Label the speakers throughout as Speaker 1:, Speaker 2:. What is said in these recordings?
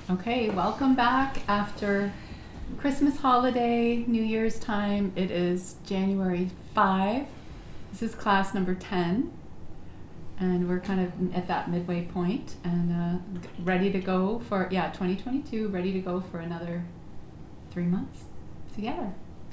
Speaker 1: Okay, welcome back after Christmas holiday, New Year's time. It is January 5. This is class number 10, and we're kind of at that midway point and ready to go for, 2022, ready to go for another 3 months together.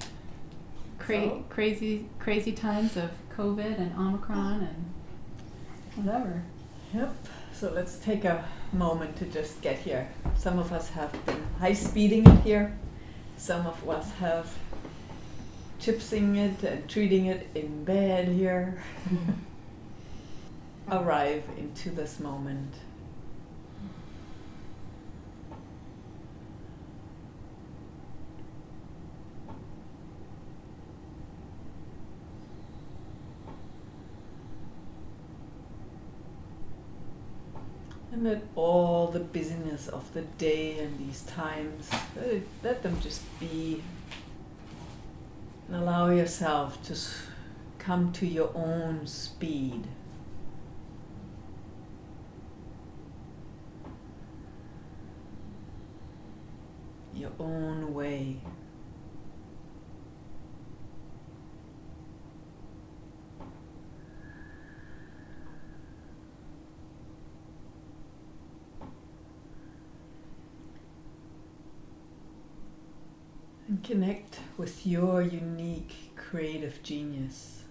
Speaker 1: Crazy times of COVID and Omicron and whatever.
Speaker 2: Yep. So let's take a moment to just get here. Some of us have been high-speeding it here. Some of us have chipsing it and treating it in bed here. Arrive into this moment. And let all the busyness of the day and these times, let them just be. And allow yourself to come to your own speed. Your own way. And connect with your unique creative genius.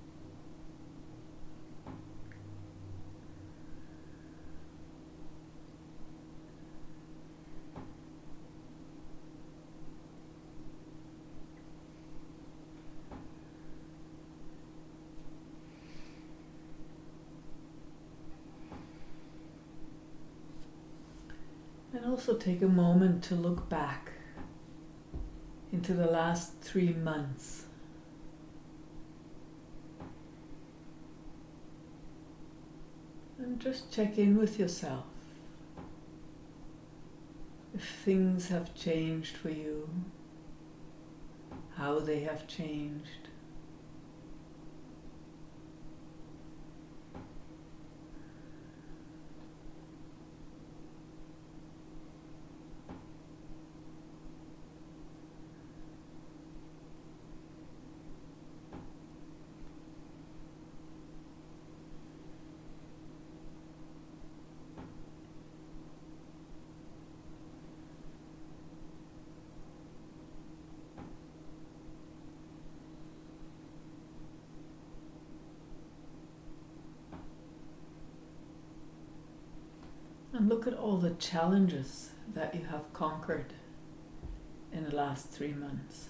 Speaker 2: And also take a moment to look back into the last 3 months. And just check in with yourself. If things have changed for you, how they have changed. And look at all the challenges that you have conquered in the last 3 months.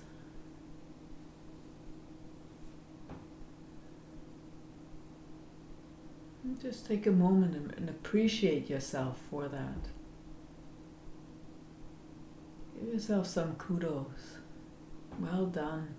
Speaker 2: And just take a moment and appreciate yourself for that. Give yourself some kudos. Well done.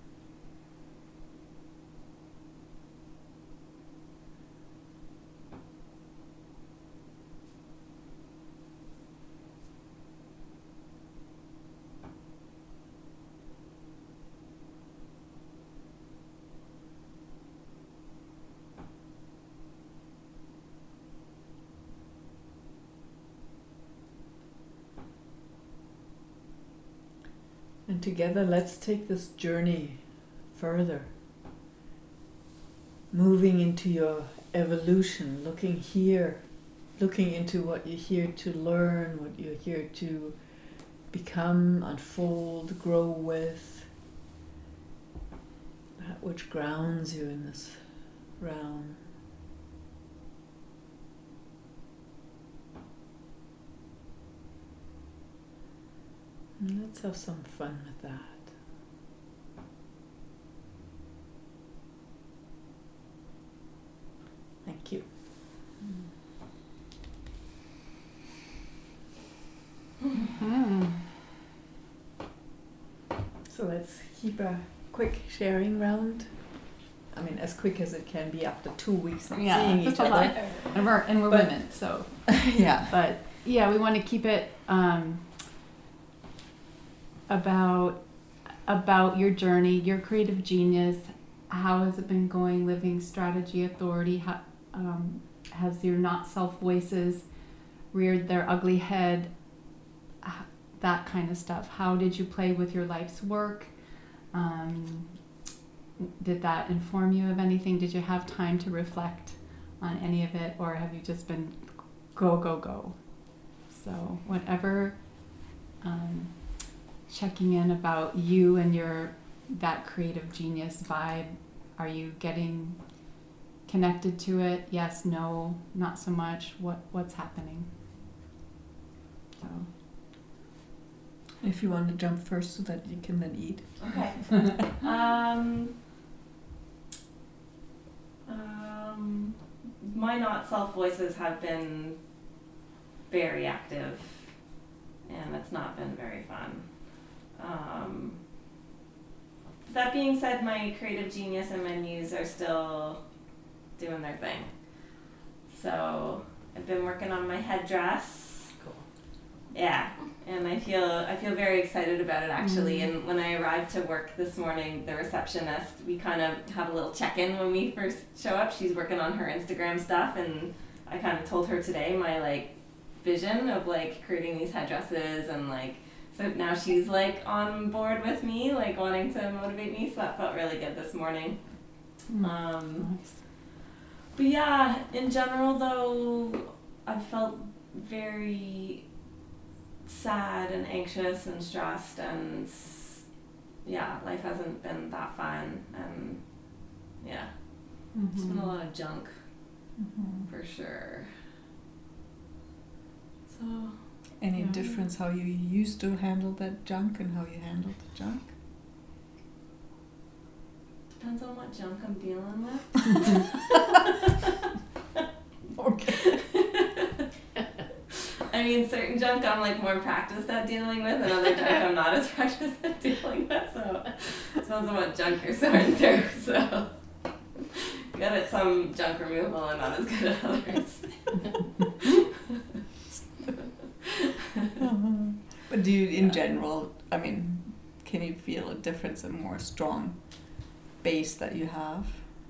Speaker 2: And together, let's take this journey further. Moving into your evolution, looking here, looking into what you're here to learn, what you're here to become, unfold, grow with, that which grounds you in this realm. And let's have some fun with that. Thank you.
Speaker 1: Mm-hmm.
Speaker 2: So let's keep a quick sharing round. I mean, as quick as it can be after 2 weeks not seeing each other.
Speaker 1: And we're women, so.
Speaker 2: Yeah.
Speaker 1: But yeah, we want to keep it about your journey, your creative genius. How has it been going? Living strategy authority. How, has your not self voices reared their ugly head? that kind of stuff. How did you play with your life's work? Did that inform you of anything? Did you have time to reflect on any of it, or have you just been go, go, go? So whatever, checking in about you and that creative genius vibe. Are you getting connected to it? Yes, no, not so much. What's happening? So.
Speaker 2: If you want to jump first so that you can then eat.
Speaker 3: Okay. My not self voices have been very active, and it's not been very fun. That being said, my creative genius and my muse are still doing their thing. So I've been working on my headdress.
Speaker 2: Cool.
Speaker 3: Yeah, and I feel very excited about it actually. And when I arrived to work this morning, the receptionist, we kind of have a little check-in when we first show up. She's working on her Instagram stuff, and I kind of told her today my like vision of like creating these headdresses, and like so now she's like on board with me, like wanting to motivate me. So that felt really good this morning.
Speaker 1: Nice.
Speaker 3: But yeah, in general though, I felt very sad and anxious and stressed, and yeah, life hasn't been that fun, and yeah, it's been a lot of junk for sure. So
Speaker 2: Any difference how you used to handle that junk and how you handled the junk?
Speaker 3: depends on what junk I'm dealing with.
Speaker 2: Okay.
Speaker 3: I mean, certain junk I'm like more practiced at dealing with, and other junk I'm not as practiced at dealing with. So it depends on what junk you're sorting through. So good at some junk removal and not as good at others.
Speaker 2: But do you, in general, I mean, can you feel a difference, a more strong base that you have?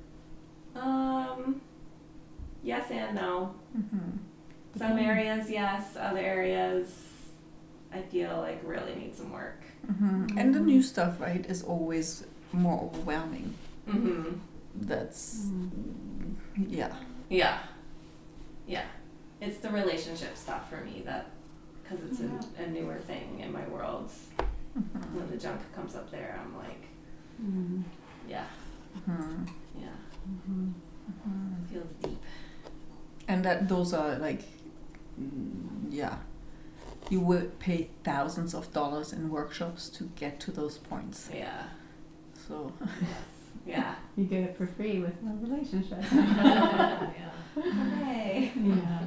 Speaker 3: Yes and no.
Speaker 2: Mm-hmm.
Speaker 3: Some areas, yes. Other areas, I feel like really need some work.
Speaker 2: Mm-hmm. And the new stuff, right, is always more overwhelming.
Speaker 3: Mm-hmm.
Speaker 2: That's, yeah.
Speaker 3: Yeah. Yeah. It's the relationship stuff for me that, because it's a newer thing in my world.
Speaker 2: Mm-hmm.
Speaker 3: When the junk comes up there, I'm like, yeah.
Speaker 2: Mm-hmm.
Speaker 3: Yeah.
Speaker 2: Mm-hmm.
Speaker 3: It feels deep.
Speaker 2: And that those are like, yeah, you would pay thousands of dollars in workshops to get to those points.
Speaker 3: Yeah.
Speaker 2: So,
Speaker 3: Yeah.
Speaker 1: You get it for free with a relationship.
Speaker 3: Yeah. Hooray.
Speaker 1: Yeah.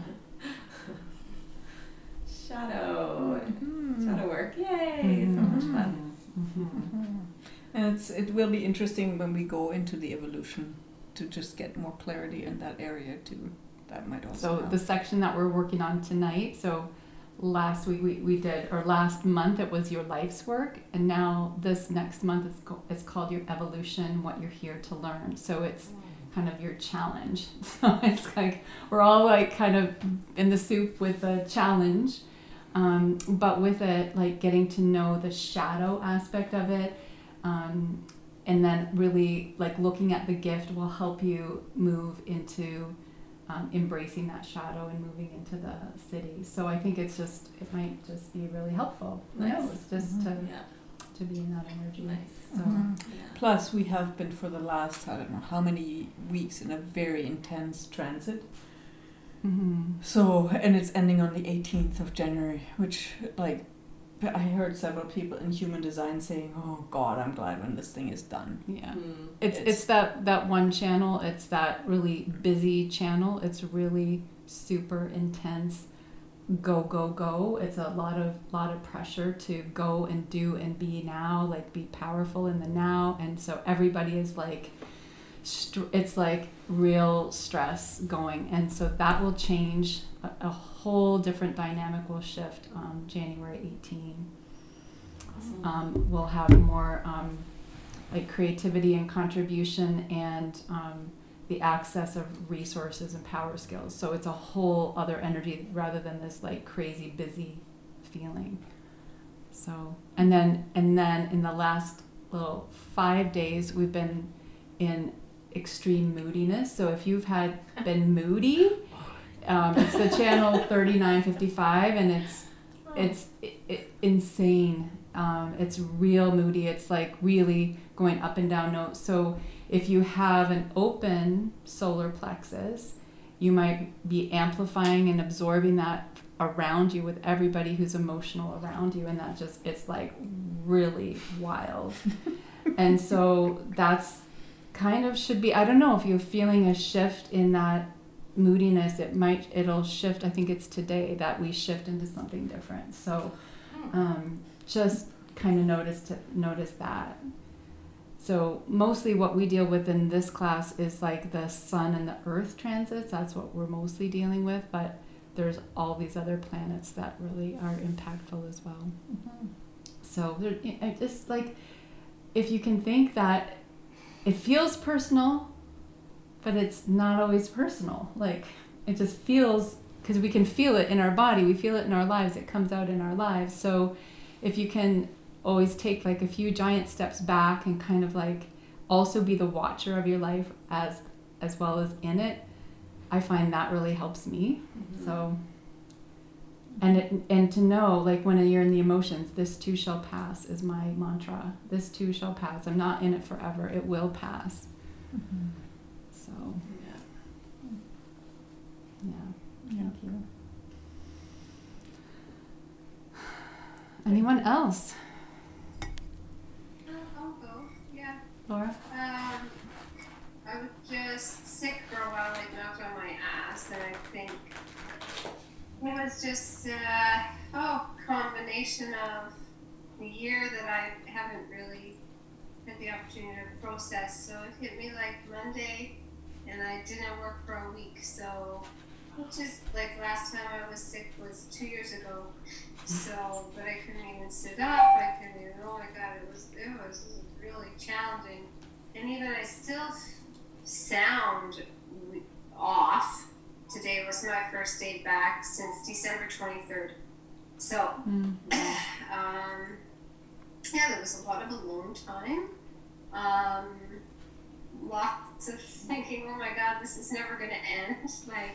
Speaker 3: Shadow.
Speaker 2: mm-hmm.
Speaker 3: Shadow work. Yay. So much fun.
Speaker 2: And it will be interesting when we go into the evolution to just get more clarity in that area too. That might also
Speaker 1: So
Speaker 2: help.
Speaker 1: the section that we're working on tonight, so last week we did, or last month it was your life's work, and now this next month it's called your evolution, what you're here to learn. So it's kind of your challenge. So it's like we're all like kind of in the soup with a challenge, but with it like getting to know the shadow aspect of it, and then really like looking at the gift will help you move into embracing that shadow and moving into the city. So I think it might just be really helpful.
Speaker 3: Nice.
Speaker 1: It's just
Speaker 3: Yeah.
Speaker 1: to be in that energy.
Speaker 3: Nice.
Speaker 1: So
Speaker 3: Yeah.
Speaker 2: Plus, we have been for the last, I don't know how many weeks, in a very intense transit. So, and it's ending on the 18th of January, which, like, I heard several people in human design saying, "Oh God, I'm glad when this thing is done."
Speaker 1: yeah.
Speaker 3: Mm.
Speaker 1: It's that one channel, it's that really busy channel. It's really super intense. Go, go, go. It's a lot of pressure to go and do and be now, like be powerful in the now. And so everybody is like, it's like real stress going. And so that will change. A whole different dynamic will shift January 18.
Speaker 3: Awesome.
Speaker 1: We'll have more like creativity and contribution and the access of resources and power skills. So it's a whole other energy rather than this like crazy busy feeling. So, and then in the last little 5 days, we've been in extreme moodiness. So if you've been moody, it's the channel 3955, and it's insane. It's real moody. It's like really going up and down notes. So if you have an open solar plexus, you might be amplifying and absorbing that around you with everybody who's emotional around you, and that just, it's like really wild. And so that's kind of should be, I don't know if you're feeling a shift in that moodiness, it'll shift. I think it's today that we shift into something different. So just kind of notice that. So mostly what we deal with in this class is like the sun and the earth transits. That's what we're mostly dealing with, but there's all these other planets that really are impactful as well. Mm-hmm. So just like, if you can think that it feels personal, but it's not always personal. Like, it just feels, because we can feel it in our body, we feel it in our lives, it comes out in our lives. So if you can always take like a few giant steps back and kind of like also be the watcher of your life as well as in it, I find that really helps me. Mm-hmm. So, and to know, like, when you're in the emotions, this too shall pass is my mantra. This too shall pass. I'm not in it forever. It will pass. Mm-hmm. So, yeah. Thank you. Anyone else?
Speaker 4: I'll go. Yeah.
Speaker 1: Laura?
Speaker 4: I was just sick for a while, like knocked on my ass, and I think it was just combination of the year that I haven't really had the opportunity to process. So it hit me like Monday, and I didn't work for a week. So just like last time I was sick was 2 years ago. So, but I couldn't even sit up. I couldn't even. Oh my God, it was really challenging. And even I still sound off. Today was my first day back since December 23rd. So, yeah, there was a lot of alone time. Lots of thinking, oh my God, this is never going to end. Like,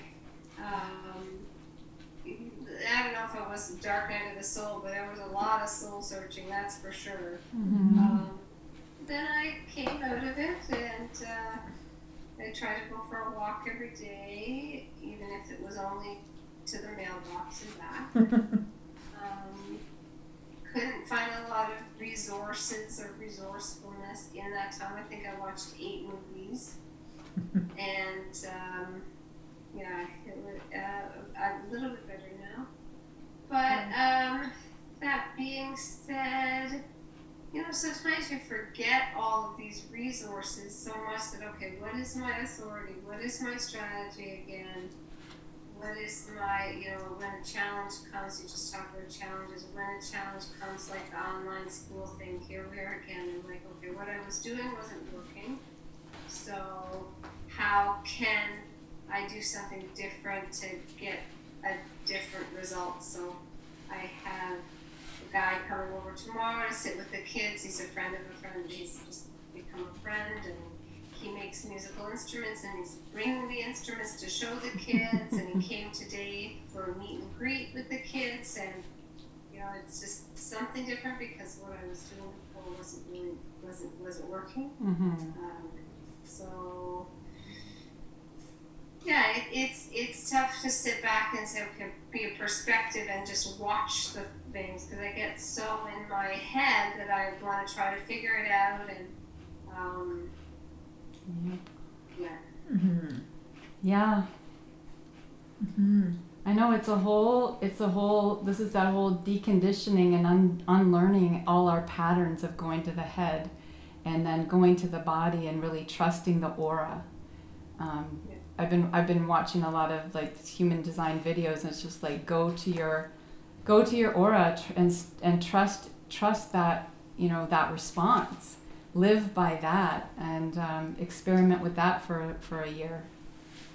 Speaker 4: I don't know if it was the dark night of the soul, but there was a lot of soul searching, that's for sure. Mm-hmm. Then I came out of it, and I tried to go for a walk every day, even if it was only to the mailbox and back. Couldn't find a lot of resources or resourcefulness in that time. I think I watched 8 movies, and yeah, it was a little bit better now. But that being said, you know, sometimes you forget all of these resources so much that, okay, what is my authority? What is my strategy again? What is my, you know, when a challenge comes, you just talk about challenges. When a challenge comes, like the online school thing, here we are again. I'm like, okay, what I was doing wasn't working. So how can I do something different to get a different result? So I have a guy coming over tomorrow to sit with the kids. He's a friend of a friend. He's just become a friend, and he makes musical instruments, and he's bringing the instruments to show the kids. And he came today for a meet and greet with the kids, and you know, it's just something different because what I was doing before wasn't working. Mm-hmm. So yeah, it's tough to sit back and say, okay, be a perspective and just watch the things, because I get so in my head that I want to try to figure it out, and yeah.
Speaker 1: Mm-hmm. Yeah. Mm-hmm. I know it's a whole, this is that whole deconditioning and unlearning all our patterns of going to the head and then going to the body and really trusting the aura. I've been watching a lot of like human design videos, and it's just like go to your aura and trust that, you know, that response. Live by that, and experiment with that for a year.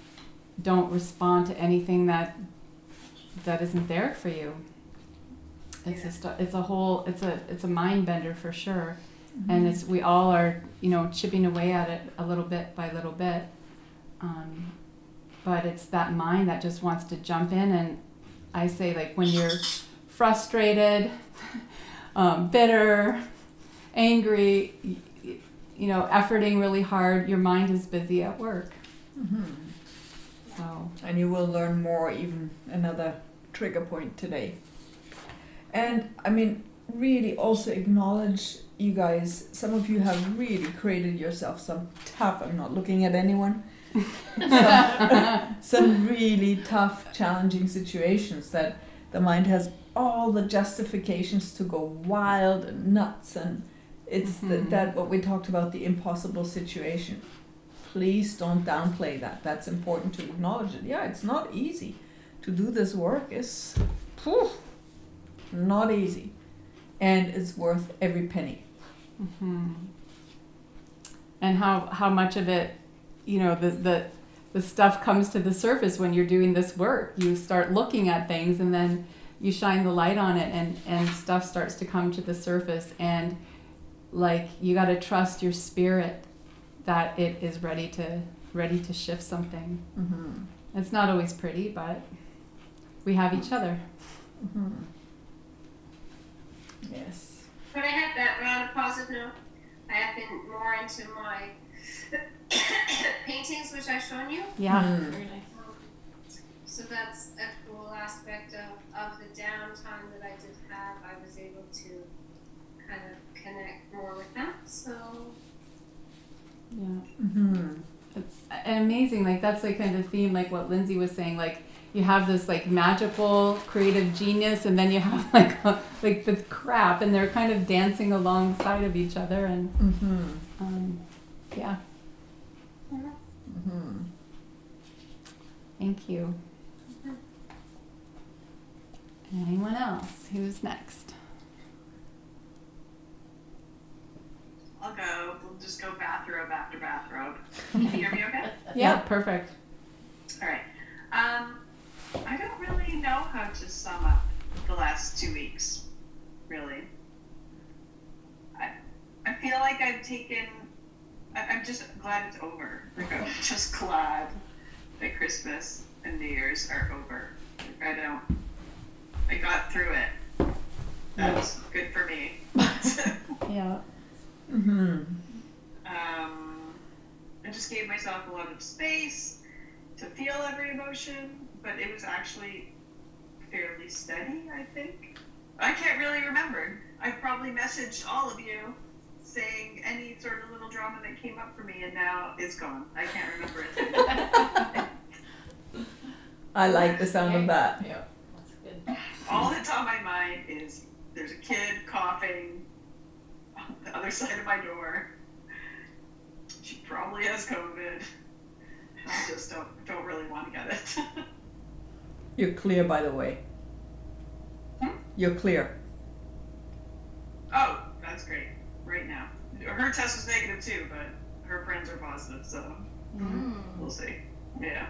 Speaker 1: Don't respond to anything that isn't there for you. it's just it's a whole it's a mind bender for sure. And it's we all are, you know, chipping away at it a little bit by little bit. But it's that mind that just wants to jump in, and I say, like, when you're frustrated, bitter, angry, you know, efforting really hard, your mind is busy at work. So.
Speaker 2: And you will learn more, even another trigger point today. And I mean, really also acknowledge, you guys, some of you have really created yourself some tough, I'm not looking at anyone, some really tough, challenging situations that the mind has all the justifications to go wild and nuts, and it's that what we talked about, the impossible situation. Please don't downplay that. That's important to acknowledge it. Yeah, it's not easy to do this work. It's not easy, and it's worth every penny.
Speaker 1: And how much of it, you know, the stuff comes to the surface when you're doing this work. You start looking at things, and then you shine the light on it, and stuff starts to come to the surface, and like you got to trust your spirit that it is ready to shift something. It's not always pretty, but we have each other.
Speaker 2: Yes.
Speaker 4: But I have that on a positive note. I have been more into my paintings, which I've shown you.
Speaker 1: Yeah.
Speaker 3: Very nice.
Speaker 4: So that's a cool aspect of the downtime that I did have. I was able to kind of connect more with that. So
Speaker 1: Yeah. It's amazing. Like, that's like kind of the theme, like what Lindsay was saying. Like, you have this like magical creative genius, and then you have like the crap, and they're kind of dancing alongside of each other, and yeah. Thank you. Anyone else? Who's next?
Speaker 5: I'll go. We'll just go bathrobe after bathrobe. Can you hear me okay?
Speaker 1: Yeah, perfect.
Speaker 5: All right. I don't really know how to sum up the last 2 weeks, really. I feel like I'm just glad it's over. Like, I'm just glad that Christmas and New Year's are over. Like, I got through it. That was good for me.
Speaker 1: Yeah.
Speaker 5: I just gave myself a lot of space to feel every emotion, but it was actually fairly steady, I think. I can't really remember. I probably messaged all of you saying any sort of little drama that came up for me, and now it's gone. I can't remember it.
Speaker 2: I like the sound of that.
Speaker 3: Yeah, that's good.
Speaker 5: All that's on my mind is there's a kid coughing on the other side of my door. She probably has COVID. I just don't really want to get it.
Speaker 2: You're clear, by the way. You're clear.
Speaker 5: Oh, that's great. Right now. Her test was negative too, but her friends are positive, so we'll see. Yeah.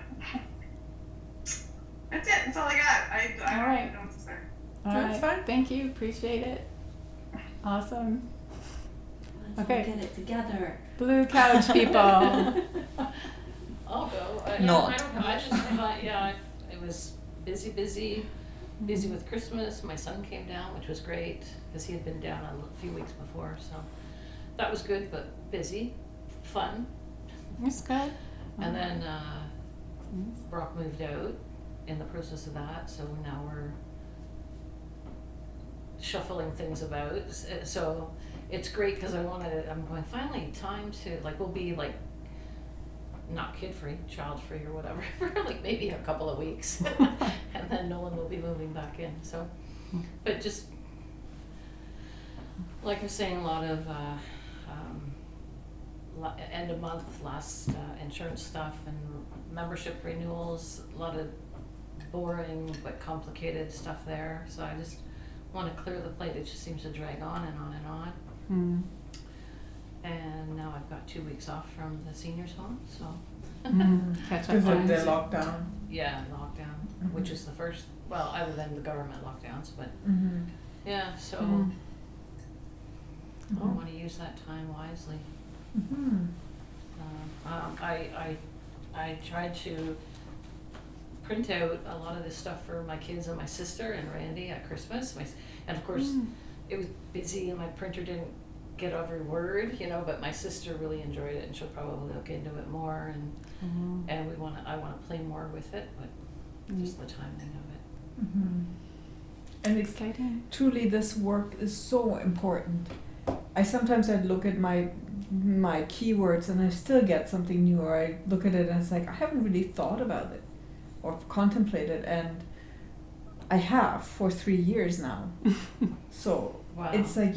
Speaker 5: That's it. That's all I got. I
Speaker 1: All
Speaker 5: don't
Speaker 1: right.
Speaker 5: even know what to say.
Speaker 1: All
Speaker 2: That's
Speaker 1: right.
Speaker 2: fine.
Speaker 1: Thank you. Appreciate it. Awesome.
Speaker 3: Let's
Speaker 1: Okay.
Speaker 3: all get it together.
Speaker 1: Blue couch people.
Speaker 6: I'll go.
Speaker 2: No.
Speaker 6: I don't know. I just thought, it was busy with Christmas. My son came down, which was great because he had been down a few weeks before. So that was good, but busy, fun.
Speaker 1: It's good.
Speaker 6: And then Brock moved out in the process of that. So now we're shuffling things about. So it's great because I'm going, finally time to, like, we'll be like, not kid-free, child-free or whatever, for like maybe a couple of weeks. And then Nolan will be moving back in. So, but just, like I was saying, a lot of end of month, last insurance stuff and membership renewals, a lot of boring but complicated stuff there. So I just want to clear the plate. It just seems to drag on and on and on. And now I've got 2 weeks off from the seniors' home, so
Speaker 1: Catch up
Speaker 2: Because of the
Speaker 1: times.
Speaker 2: lockdown.
Speaker 6: yeah, lockdown, which is the first, well, other than the government lockdowns, but Yeah, so
Speaker 1: Mm.
Speaker 6: I want to use that time wisely.
Speaker 2: Mm-hmm.
Speaker 6: I tried to print out a lot of this stuff for my kids and my sister and Randy at Christmas. And of course, it was busy and my printer didn't get every word, but my sister really enjoyed it and she'll probably look into it more and I want to play more with it, but just the timing of it.
Speaker 2: Mm-hmm. And it's
Speaker 1: Exciting.
Speaker 2: truly, this work is so important. I'd look at my keywords and I still get something new, or I look at it and it's like, I haven't really thought about it or contemplated, and I have for 3 years now. So
Speaker 6: Wow.
Speaker 2: it's like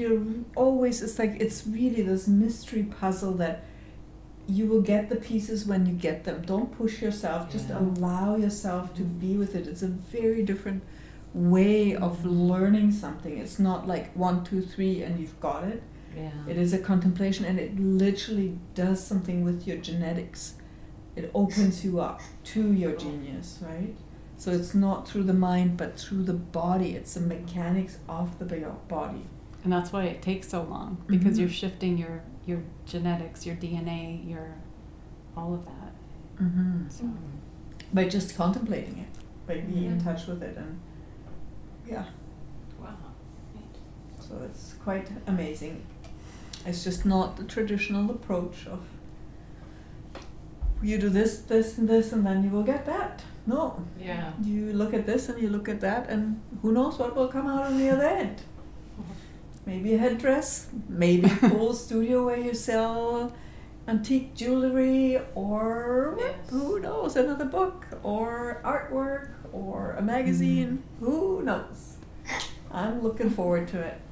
Speaker 2: it's really this mystery puzzle that you will get the pieces when you get them. Don't push yourself, just
Speaker 6: Yeah.
Speaker 2: allow yourself to be with it. It's a very different way of learning something. It's not like 1, 2, 3 and you've got it.
Speaker 6: Yeah.
Speaker 2: It is a contemplation, and it literally does something with your genetics. It opens you up to your genius, right? So it's not through the mind, but through the body. It's the mechanics of the body.
Speaker 1: And that's why it takes so long, because
Speaker 2: Mhm.
Speaker 1: you're shifting your genetics, your DNA, your all of that.
Speaker 2: Mm-hmm.
Speaker 1: So
Speaker 2: By just contemplating it, by being in
Speaker 6: Mhm.
Speaker 2: touch with it, and yeah,
Speaker 6: Wow.
Speaker 2: so it's quite amazing. It's just not the traditional approach of you do this, this, and this, and then you will get that. No.
Speaker 6: Yeah.
Speaker 2: You look at this and you look at that, and who knows what will come out on the other end. Maybe a headdress, maybe a cool studio where you sell antique jewelry, or
Speaker 6: Yes.
Speaker 2: who knows, another book, or artwork, or a magazine. Who knows? I'm looking forward to it.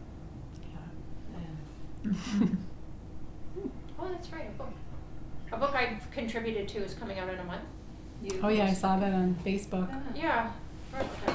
Speaker 6: Yeah.
Speaker 7: Oh, that's right, a book. A book I've contributed to is coming out in a month.
Speaker 6: You
Speaker 1: oh yeah, I saw that on Facebook.
Speaker 7: Yeah. Right, okay.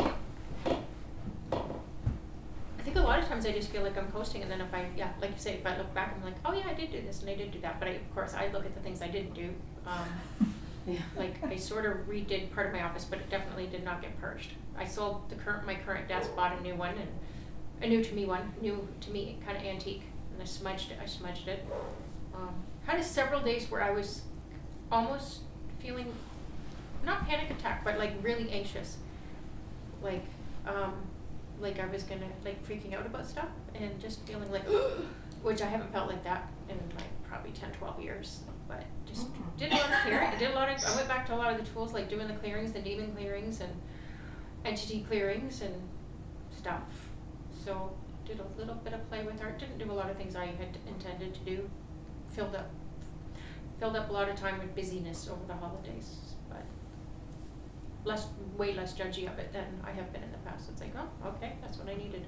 Speaker 7: I think a lot of times I just feel like I'm coasting, and then like you say, if I look back, I'm like, oh yeah, I did do this and I did do that. But of course, I look at the things I didn't do.
Speaker 6: Yeah.
Speaker 7: Like I sort of redid part of my office, but it definitely did not get purged. I sold my current desk, bought a new one, and a new to me, kind of antique, and I smudged it. Had several days where I was almost feeling, not panic attack, but like really anxious, like I was gonna freaking out about stuff, and just feeling like, which I haven't felt like that in like probably 10, 12 years. But just did a lot of clearing. I went back to a lot of the tools, like doing the clearings, the naming clearings, and entity clearings and stuff. So did a little bit of play with art. Didn't do a lot of things I had intended to do. Filled up a lot of time with busyness over the holidays, but way less judgy of it than I have been in the past. It's like, oh, okay, that's what I needed.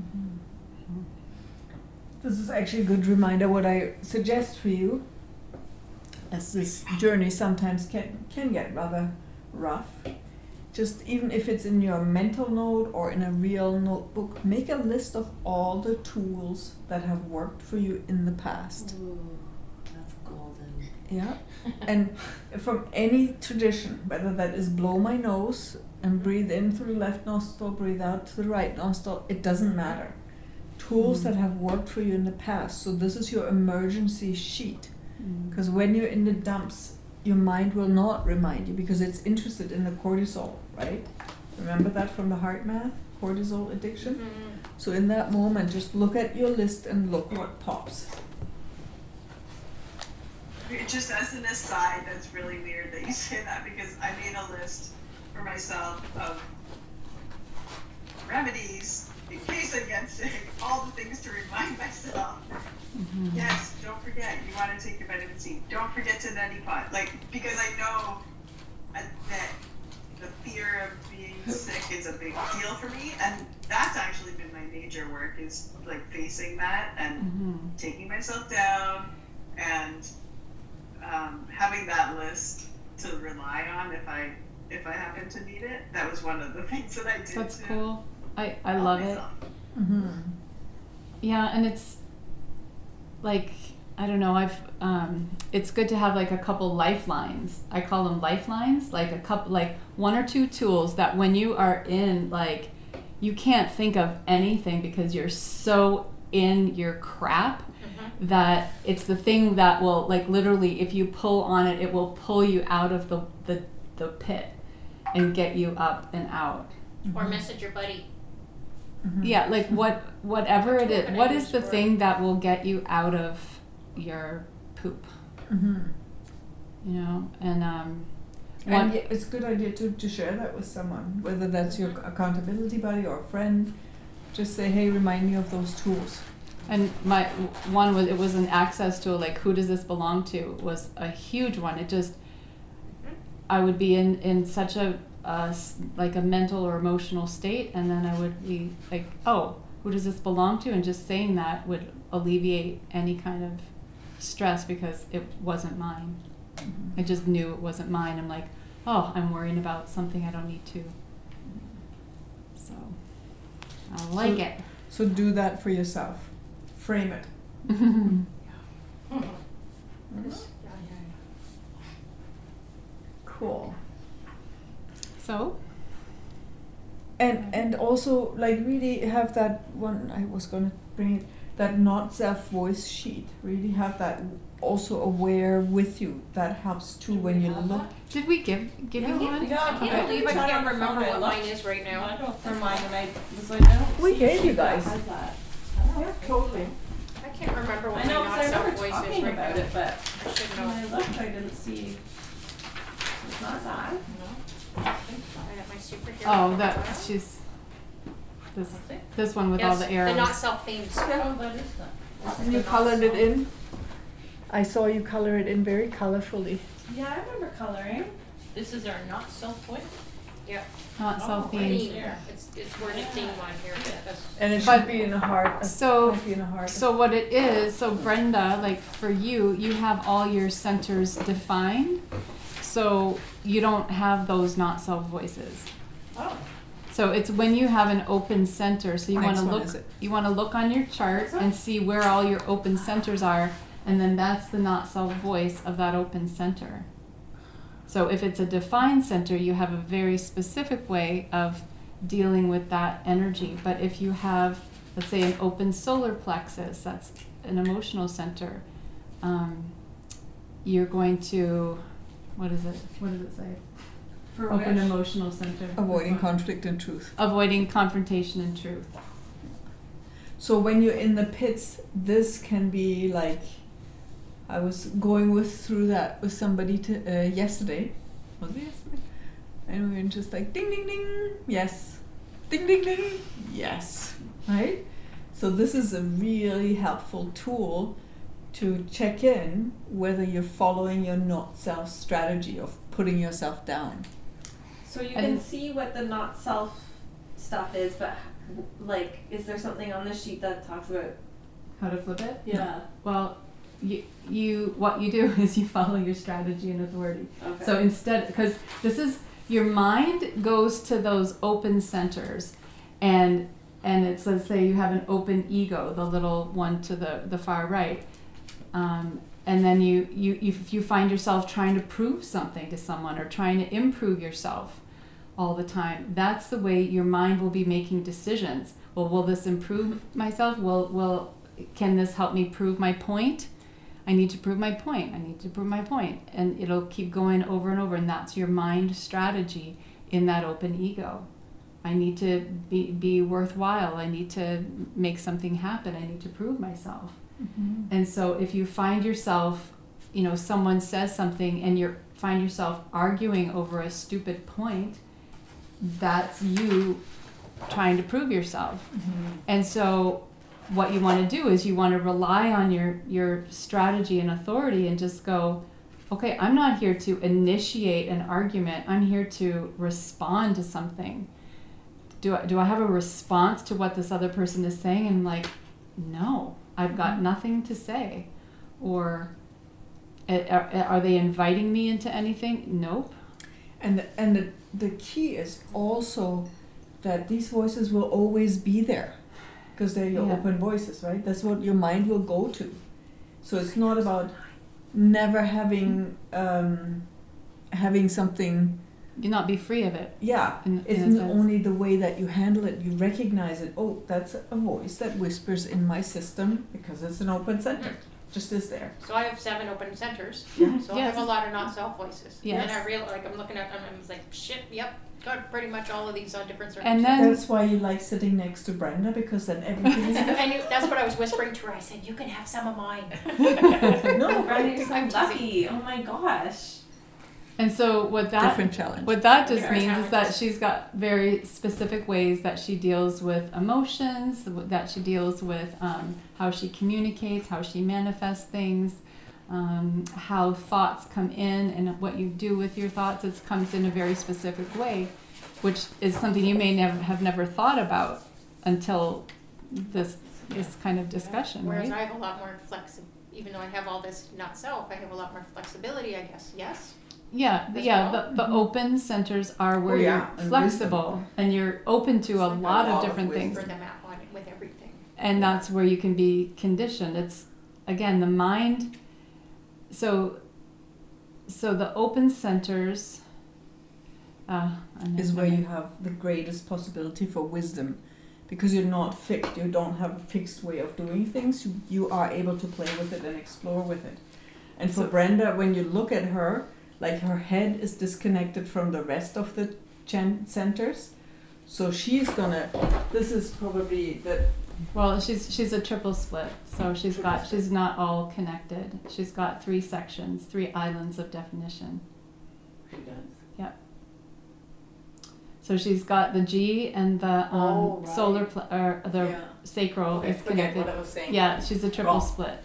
Speaker 2: This is actually a good reminder. What I suggest for you, as this journey sometimes can get rather rough, just even if it's in your mental note or in a real notebook, make a list of all the tools that have worked for you in the past.
Speaker 3: Ooh, that's golden.
Speaker 2: Yeah. And from any tradition, whether that is blow my nose and breathe in through the left nostril, breathe out through the right nostril, it doesn't matter. Tools that have worked for you in the past. So this is your emergency sheet. Because when you're in the dumps, your mind will not remind you because it's interested in the cortisol, right? Remember that from the heart math? Cortisol addiction?
Speaker 7: Mm-hmm.
Speaker 2: So in that moment, just look at your list and look what pops.
Speaker 5: Just as an aside, that's really weird that you say that, because I made a list for myself of remedies in case I get sick, all the things to remind myself. Yes, don't forget, you want to take your vitamin C. Don't forget to neti pot. Because I know that the fear of being sick is a big deal for me, and that's actually been my major work, is facing that and taking myself down and having that list to rely on if I happen to need it. That was one of the things that I did.
Speaker 1: That's
Speaker 5: to
Speaker 1: cool. I
Speaker 5: help
Speaker 1: love it.
Speaker 5: myself.
Speaker 1: Yeah, and it's like, I don't know, it's good to have a couple lifelines. I call them lifelines, a couple, 1 or 2 tools that when you are in you can't think of anything because you're so in your crap that it's the thing that will, like, literally, if you pull on it, it will pull you out of the pit and get you up and out.
Speaker 7: Or message your buddy.
Speaker 1: Yeah, like whatever it is.
Speaker 7: What
Speaker 1: What
Speaker 7: I
Speaker 1: is
Speaker 7: use
Speaker 1: the
Speaker 7: for
Speaker 1: thing that will get you out of your poop? You know, and
Speaker 8: And yeah, it's a good idea to share that with someone, whether that's your accountability buddy or a friend. Just say, hey, remind me of those tools.
Speaker 1: And my one was, it was an access tool, like, who does this belong to, was a huge one. It just, I would be in such a like a mental or emotional state, and then I would be like, oh, who does this belong to? And just saying that would alleviate any kind of stress because it wasn't mine. I just knew it wasn't mine. I'm like, oh, I'm worrying about something I don't need to. So I like it.
Speaker 8: So do that for yourself. Frame it. Cool.
Speaker 1: So
Speaker 8: And also, like, really have that one, I was gonna bring it, that not self voice sheet. Really have that also aware with you. That helps too when you look.
Speaker 1: did we give you one?
Speaker 3: Yeah,
Speaker 7: I can't believe I can't remember what mine is right now.
Speaker 3: I don't for mine, and I was like, I don't
Speaker 8: We
Speaker 3: see
Speaker 8: gave
Speaker 3: a
Speaker 8: you
Speaker 3: sheet that
Speaker 8: guys.
Speaker 3: has that.
Speaker 8: Yeah, totally.
Speaker 7: I can't remember what
Speaker 3: I know,
Speaker 7: my
Speaker 3: because I
Speaker 7: not
Speaker 3: remember
Speaker 7: self voice is
Speaker 3: talking
Speaker 7: right
Speaker 3: about
Speaker 7: now.
Speaker 3: it, but
Speaker 7: I should
Speaker 3: when I
Speaker 7: know.
Speaker 3: looked, I didn't see. It's not that.
Speaker 7: I got my superhero.
Speaker 1: Oh, that's just this one with all the arrows.
Speaker 7: The not self themes.
Speaker 3: Oh, that is that.
Speaker 8: And you colored it in. I saw you color it in very colorfully.
Speaker 3: Yeah, I remember coloring.
Speaker 6: This is our not self-voice?
Speaker 1: Not self-themed.
Speaker 7: Theme. It's worded theme on here, but that's
Speaker 8: And it
Speaker 1: But-
Speaker 8: should be in a heart.
Speaker 1: So-
Speaker 8: Might be in a heart.
Speaker 1: So what it is, so Brenda, like for you, you have all your centers defined. So you don't have those not self voices.
Speaker 3: Oh.
Speaker 1: So it's when you have an open center. So you want
Speaker 8: Next
Speaker 1: to
Speaker 8: one
Speaker 1: look
Speaker 8: is it?
Speaker 1: you want to look on your chart and see where all your open centers are, and then that's the not self voice of that open center. So if it's a defined center, you have a very specific way of dealing with that energy. But if you have, let's say, an open solar plexus, that's an emotional center, you're going to, what is it? What does it say?
Speaker 3: For
Speaker 1: Open
Speaker 3: which?
Speaker 1: emotional center.
Speaker 8: Avoiding conflict and truth.
Speaker 1: Avoiding confrontation and truth.
Speaker 8: So when you're in the pits, this can be like, I was going through that with somebody yesterday. Was it yesterday? And we were just like, ding, ding, ding, yes. Ding, ding, ding, yes. Right? So this is a really helpful tool to check in whether you're following your not self strategy of putting yourself down.
Speaker 3: So you
Speaker 1: And-
Speaker 3: can see what the not self stuff is, but like, is there something on this sheet that talks about?
Speaker 1: How to flip it?
Speaker 3: Yeah.
Speaker 1: Well, you what you do is you follow your strategy and authority.
Speaker 3: Okay.
Speaker 1: So instead, because this is, your mind goes to those open centers, and it's, let's say you have an open ego, the little one to the far right, and then if you find yourself trying to prove something to someone or trying to improve yourself all the time, that's the way your mind will be making decisions. Well, will this improve myself? Can this help me prove my point? I need to prove my point. I need to prove my point. And it'll keep going over and over. And that's your mind strategy in that open ego. I need to be worthwhile. I need to make something happen. I need to prove myself. And so if you find yourself, someone says something and you find yourself arguing over a stupid point, that's you trying to prove yourself. And so what you want to do is you want to rely on your strategy and authority and just go, okay, I'm not here to initiate an argument. I'm here to respond to something. Do I have a response to what this other person is saying? And I'm like, no, I've got nothing to say. Or are they inviting me into anything? Nope.
Speaker 8: And the key is also that these voices will always be there because they're your
Speaker 1: Yeah.
Speaker 8: open voices, right? That's what your mind will go to. So it's not about never having having something
Speaker 1: you not be free of it.
Speaker 8: Yeah,
Speaker 1: In
Speaker 8: it's
Speaker 1: a
Speaker 8: not
Speaker 1: sense.
Speaker 8: only the way that you handle it, you recognize it. Oh, that's a voice that whispers in my system because it's an open center. Just is there.
Speaker 7: So I have 7 open centers.
Speaker 8: Yeah.
Speaker 7: So I have a lot of not self voices.
Speaker 1: Yes.
Speaker 7: And I real like I'm looking at them and I was like, shit, yep, got pretty much all of these on different
Speaker 1: And
Speaker 7: circumstances.
Speaker 1: then
Speaker 8: That's why you like sitting next to Brenda, because then everything is
Speaker 7: I knew, that's what I was whispering to her. I said, you can have some of mine.
Speaker 8: no,
Speaker 3: Brenda, you're so
Speaker 7: I'm
Speaker 3: lucky. Oh my gosh.
Speaker 1: and so
Speaker 8: different challenge.
Speaker 1: what that just
Speaker 7: Yeah.
Speaker 1: means is that
Speaker 7: Challenges.
Speaker 1: she's got very specific ways that she deals with emotions, that she deals with how she communicates, how she manifests things, how thoughts come in, and what you do with your thoughts. It comes in a very specific way, which is something you may have never thought about until this kind of discussion,
Speaker 7: Whereas
Speaker 1: right?
Speaker 7: I have a lot more even though I have all this not self, I have a lot more flexibility, I guess. Yes?
Speaker 1: Yeah,
Speaker 7: As
Speaker 1: yeah.
Speaker 7: well.
Speaker 1: The open centers are where
Speaker 8: Oh, yeah,
Speaker 1: you're
Speaker 8: and
Speaker 1: flexible and you're open to a
Speaker 8: It's like
Speaker 1: lot
Speaker 8: a
Speaker 1: of
Speaker 8: lot of
Speaker 1: different things,
Speaker 7: For them at one with everything.
Speaker 1: and that's where you can be conditioned. It's again the mind. So the open centers
Speaker 8: Is where you have the greatest possibility for wisdom, because you're not fixed. You don't have a fixed way of doing things. You are able to play with it and explore with it. And for
Speaker 1: So-
Speaker 8: Brenda, when you look at her, like her head is disconnected from the rest of the centers. So she's gonna. This is probably the.
Speaker 1: Well, she's a triple split, so she's not all connected. She's got 3 sections, 3 islands of definition.
Speaker 2: She does.
Speaker 1: So she's got the G and the
Speaker 2: Oh, right.
Speaker 1: solar or the
Speaker 2: Yeah.
Speaker 1: sacral
Speaker 2: Okay,
Speaker 1: is
Speaker 2: forget
Speaker 1: connected.
Speaker 2: what I was saying.
Speaker 1: Yeah, she's a triple
Speaker 8: Wrong.
Speaker 1: split.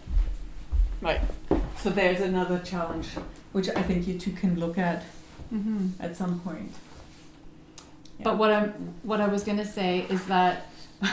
Speaker 8: So there's another challenge, which I think you two can look at
Speaker 1: Mm-hmm.
Speaker 8: some point.
Speaker 1: But what I was gonna say is that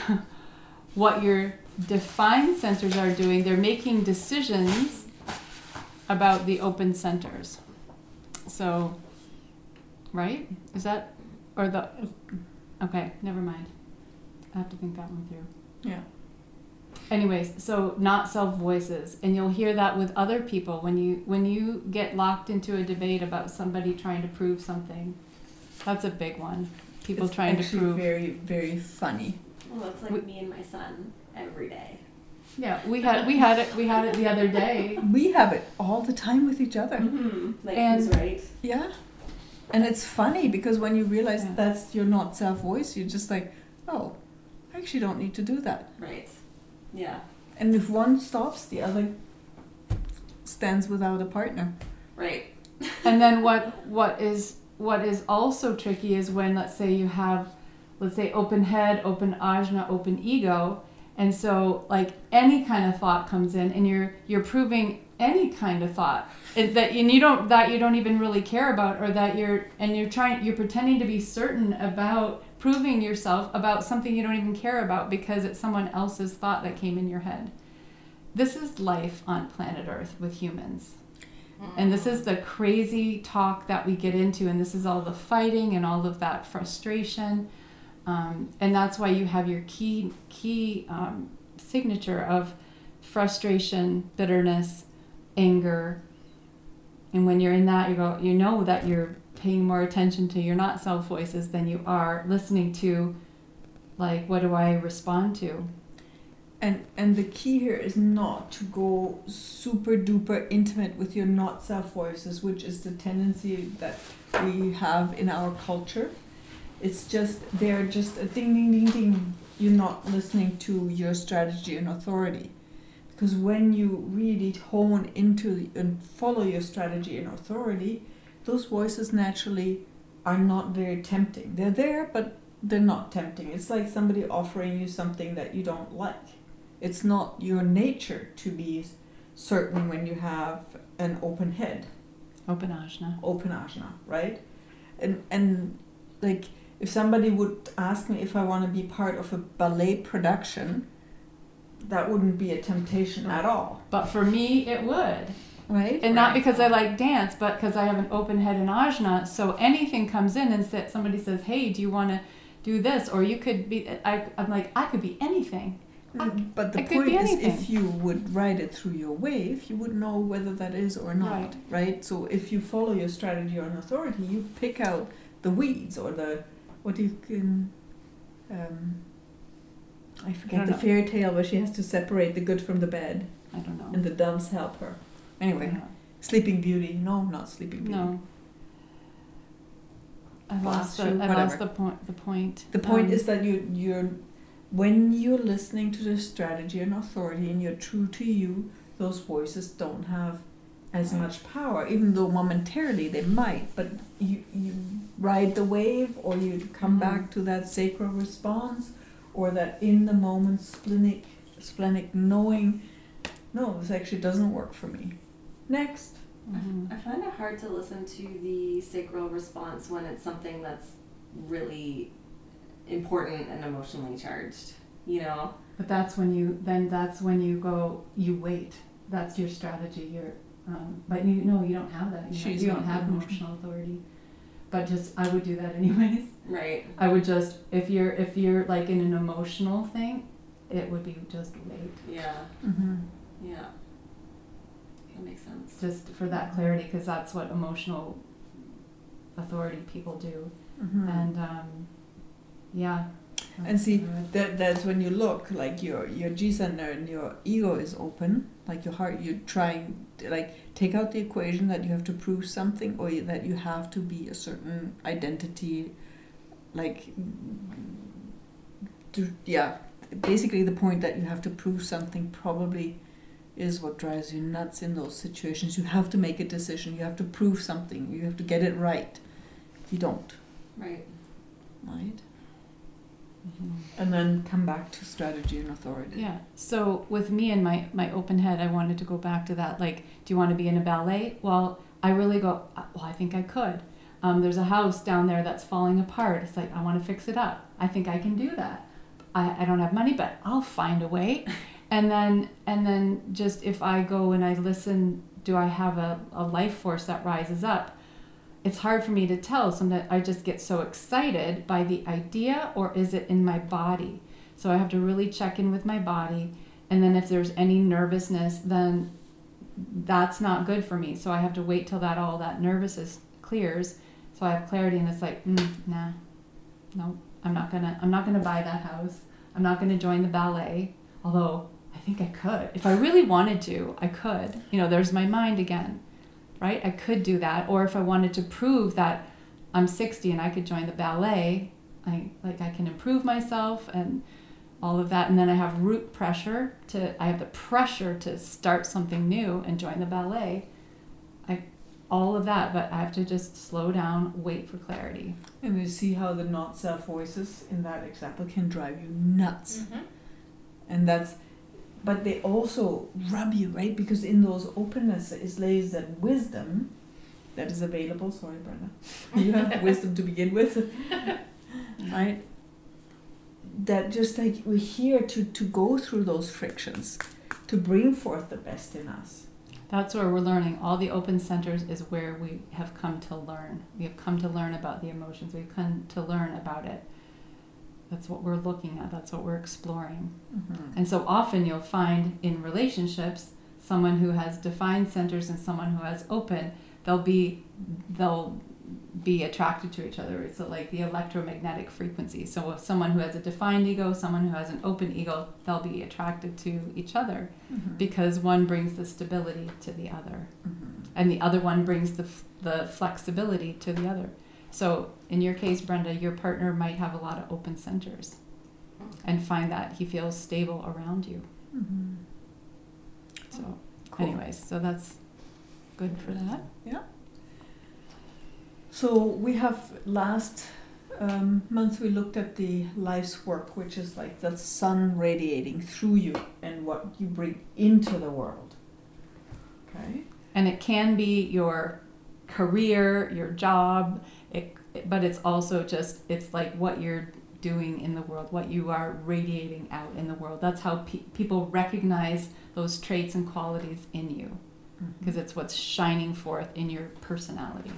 Speaker 1: what your defined centers are doing, they're making decisions about the open centers. So, right? Is that or the? Okay, never mind. I have to think that one through.
Speaker 8: Yeah.
Speaker 1: Anyways, so not self voices, and you'll hear that with other people when you get locked into a debate about somebody trying to prove something. That's a big one. People
Speaker 8: It's
Speaker 1: trying to
Speaker 8: actually
Speaker 1: prove.
Speaker 8: very, very funny.
Speaker 3: Well, it's like me and my son every day.
Speaker 1: Yeah, we had it the other day.
Speaker 8: We have it all the time with each other.
Speaker 3: Like
Speaker 1: And-
Speaker 3: who's right?
Speaker 8: Yeah. And it's funny because when you realize
Speaker 1: Yeah.
Speaker 8: that's your not self voice, you're just like, oh, I actually don't need to do that.
Speaker 3: Right. Yeah.
Speaker 8: And if one stops, the other stands without a partner.
Speaker 3: Right.
Speaker 1: And then what is also tricky is when, let's say open head, open ajna, open ego, and so like any kind of thought comes in, and you're proving any kind of thought that you don't even really care about, or that you're pretending to be certain about proving yourself about something you don't even care about because it's someone else's thought that came in your head. This is life on planet Earth with humans. And this is the crazy talk that we get into, and this is all the fighting and all of that frustration. And that's why you have your key signature of frustration, bitterness, anger. And when you're in that, you know that you're paying more attention to your not self voices than you are listening to, like, what do I respond to?
Speaker 8: And the key here is not to go super duper intimate with your not self voices, which is the tendency that we have in our culture. It's just, they're just a ding, ding, ding, ding. You're not listening to your strategy and authority. Because when you really hone into and follow your strategy and authority, those voices naturally are not very tempting. They're there, but they're not tempting. It's like somebody offering you something that you don't like. It's not your nature to be certain when you have an open head.
Speaker 1: Open ajna.
Speaker 8: Open ajna, right? And like, if somebody would ask me if I want to be part of a ballet production, that wouldn't be a temptation at all,
Speaker 1: But for me, it would.
Speaker 8: right?
Speaker 1: And not because I like dance, but because I have an open head in ajna. So anything comes in and somebody says, hey, do you want to do this? Or you could be, I'm like, I could be anything.
Speaker 8: But the
Speaker 1: it could
Speaker 8: point
Speaker 1: be
Speaker 8: is,
Speaker 1: anything.
Speaker 8: if you would write it through your wave, you would know whether that is or not,
Speaker 1: Right.
Speaker 8: right? So if you follow your strategy or an authority, you pick out the weeds or the what you can. I forget the fairy tale where she has to separate the good from the bad,
Speaker 1: I don't know.
Speaker 8: and the dumps help her. Anyway,
Speaker 1: Yeah.
Speaker 8: Sleeping Beauty. No, not Sleeping Beauty.
Speaker 1: No. I
Speaker 8: Glass shoe,
Speaker 1: lost
Speaker 8: whatever.
Speaker 1: the point. The point.
Speaker 8: The point is that you're when you're listening to the strategy and authority and you're true to you, those voices don't have as much power, even though momentarily they might, but you ride the wave, or you come back to that sacral response, or that in the moment splenic knowing, no, this actually doesn't work for me. Next.
Speaker 1: Mhm.
Speaker 3: I find it hard to listen to the sacral response when it's something that's really important and emotionally charged, you know?
Speaker 1: But that's when you go, you wait. That's your strategy. But you don't have that. You don't have emotional authority. But just, I would do that anyways.
Speaker 3: Right.
Speaker 1: I would just, if you're like in an emotional thing, it would be just wait.
Speaker 3: Yeah.
Speaker 8: Mm-hmm.
Speaker 3: Yeah. That makes sense.
Speaker 1: Just for that clarity, because that's what emotional authority people do.
Speaker 8: Mm-hmm.
Speaker 1: And yeah.
Speaker 8: And see, that's when you look, like your G-center and your ego is open, like your heart, you're trying to, like, take out the equation that you have to prove something, or that you have to be a certain identity, like, basically the point that you have to prove something probably is what drives you nuts in those situations. You have to make a decision, you have to prove something, you have to get it right. You don't.
Speaker 3: Right.
Speaker 8: Right? And then come back to strategy and authority.
Speaker 1: Yeah. So with me and my open head, I wanted to go back to that. Like, do you want to be in a ballet? Well, I really go, well, I think I could. There's a house down there that's falling apart. It's like, I want to fix it up. I think I can do that. I don't have money, but I'll find a way. And then just if I go and I listen, do I have a life force that rises up? It's hard for me to tell. Sometimes I just get so excited by the idea, or is it in my body? So I have to really check in with my body. And then if there's any nervousness, then that's not good for me. So I have to wait till all that nervousness clears. So I have clarity, and it's like, nah, no, I'm not gonna buy that house. I'm not gonna join the ballet. Although I think I could. If I really wanted to, I could. There's my mind again. Right? I could do that. Or if I wanted to prove that I'm 60 and I could join the ballet, I can improve myself and all of that. And then I have I have the pressure to start something new and join the ballet. All of that, but I have to just slow down, wait for clarity.
Speaker 8: And you see how the not self voices in that example can drive you nuts.
Speaker 7: Mm-hmm.
Speaker 8: And but they also rub you, right? Because in those openness lays that wisdom that is available. Sorry, Brenda. You have wisdom to begin with. Right? That just like we're here to go through those frictions, to bring forth the best in us.
Speaker 1: That's where we're learning. All the open centers is where we have come to learn. We have come to learn about the emotions. We've come to learn about it. That's what we're looking at. That's what we're exploring.
Speaker 8: Mm-hmm.
Speaker 1: And so often you'll find in relationships, someone who has defined centers and someone who has open, they'll be attracted to each other. It's like the electromagnetic frequency. So if someone who has a defined ego, someone who has an open ego, they'll be attracted to each other because one brings the stability to the other.
Speaker 8: Mm-hmm.
Speaker 1: And the other one brings the flexibility to the other. So in your case, Brenda, your partner might have a lot of open centers and find that he feels stable around you.
Speaker 8: Mm-hmm.
Speaker 1: So
Speaker 8: Cool.
Speaker 1: anyways, so that's good for that.
Speaker 8: Yeah. So we have last month we looked at the life's work, which is like the sun radiating through you and what you bring into the world. Okay.
Speaker 1: And it can be your career, your job, but it's also just, it's like what you're doing in the world, what you are radiating out in the world. That's how people recognize those traits and qualities in you, because it's what's shining forth in your personality.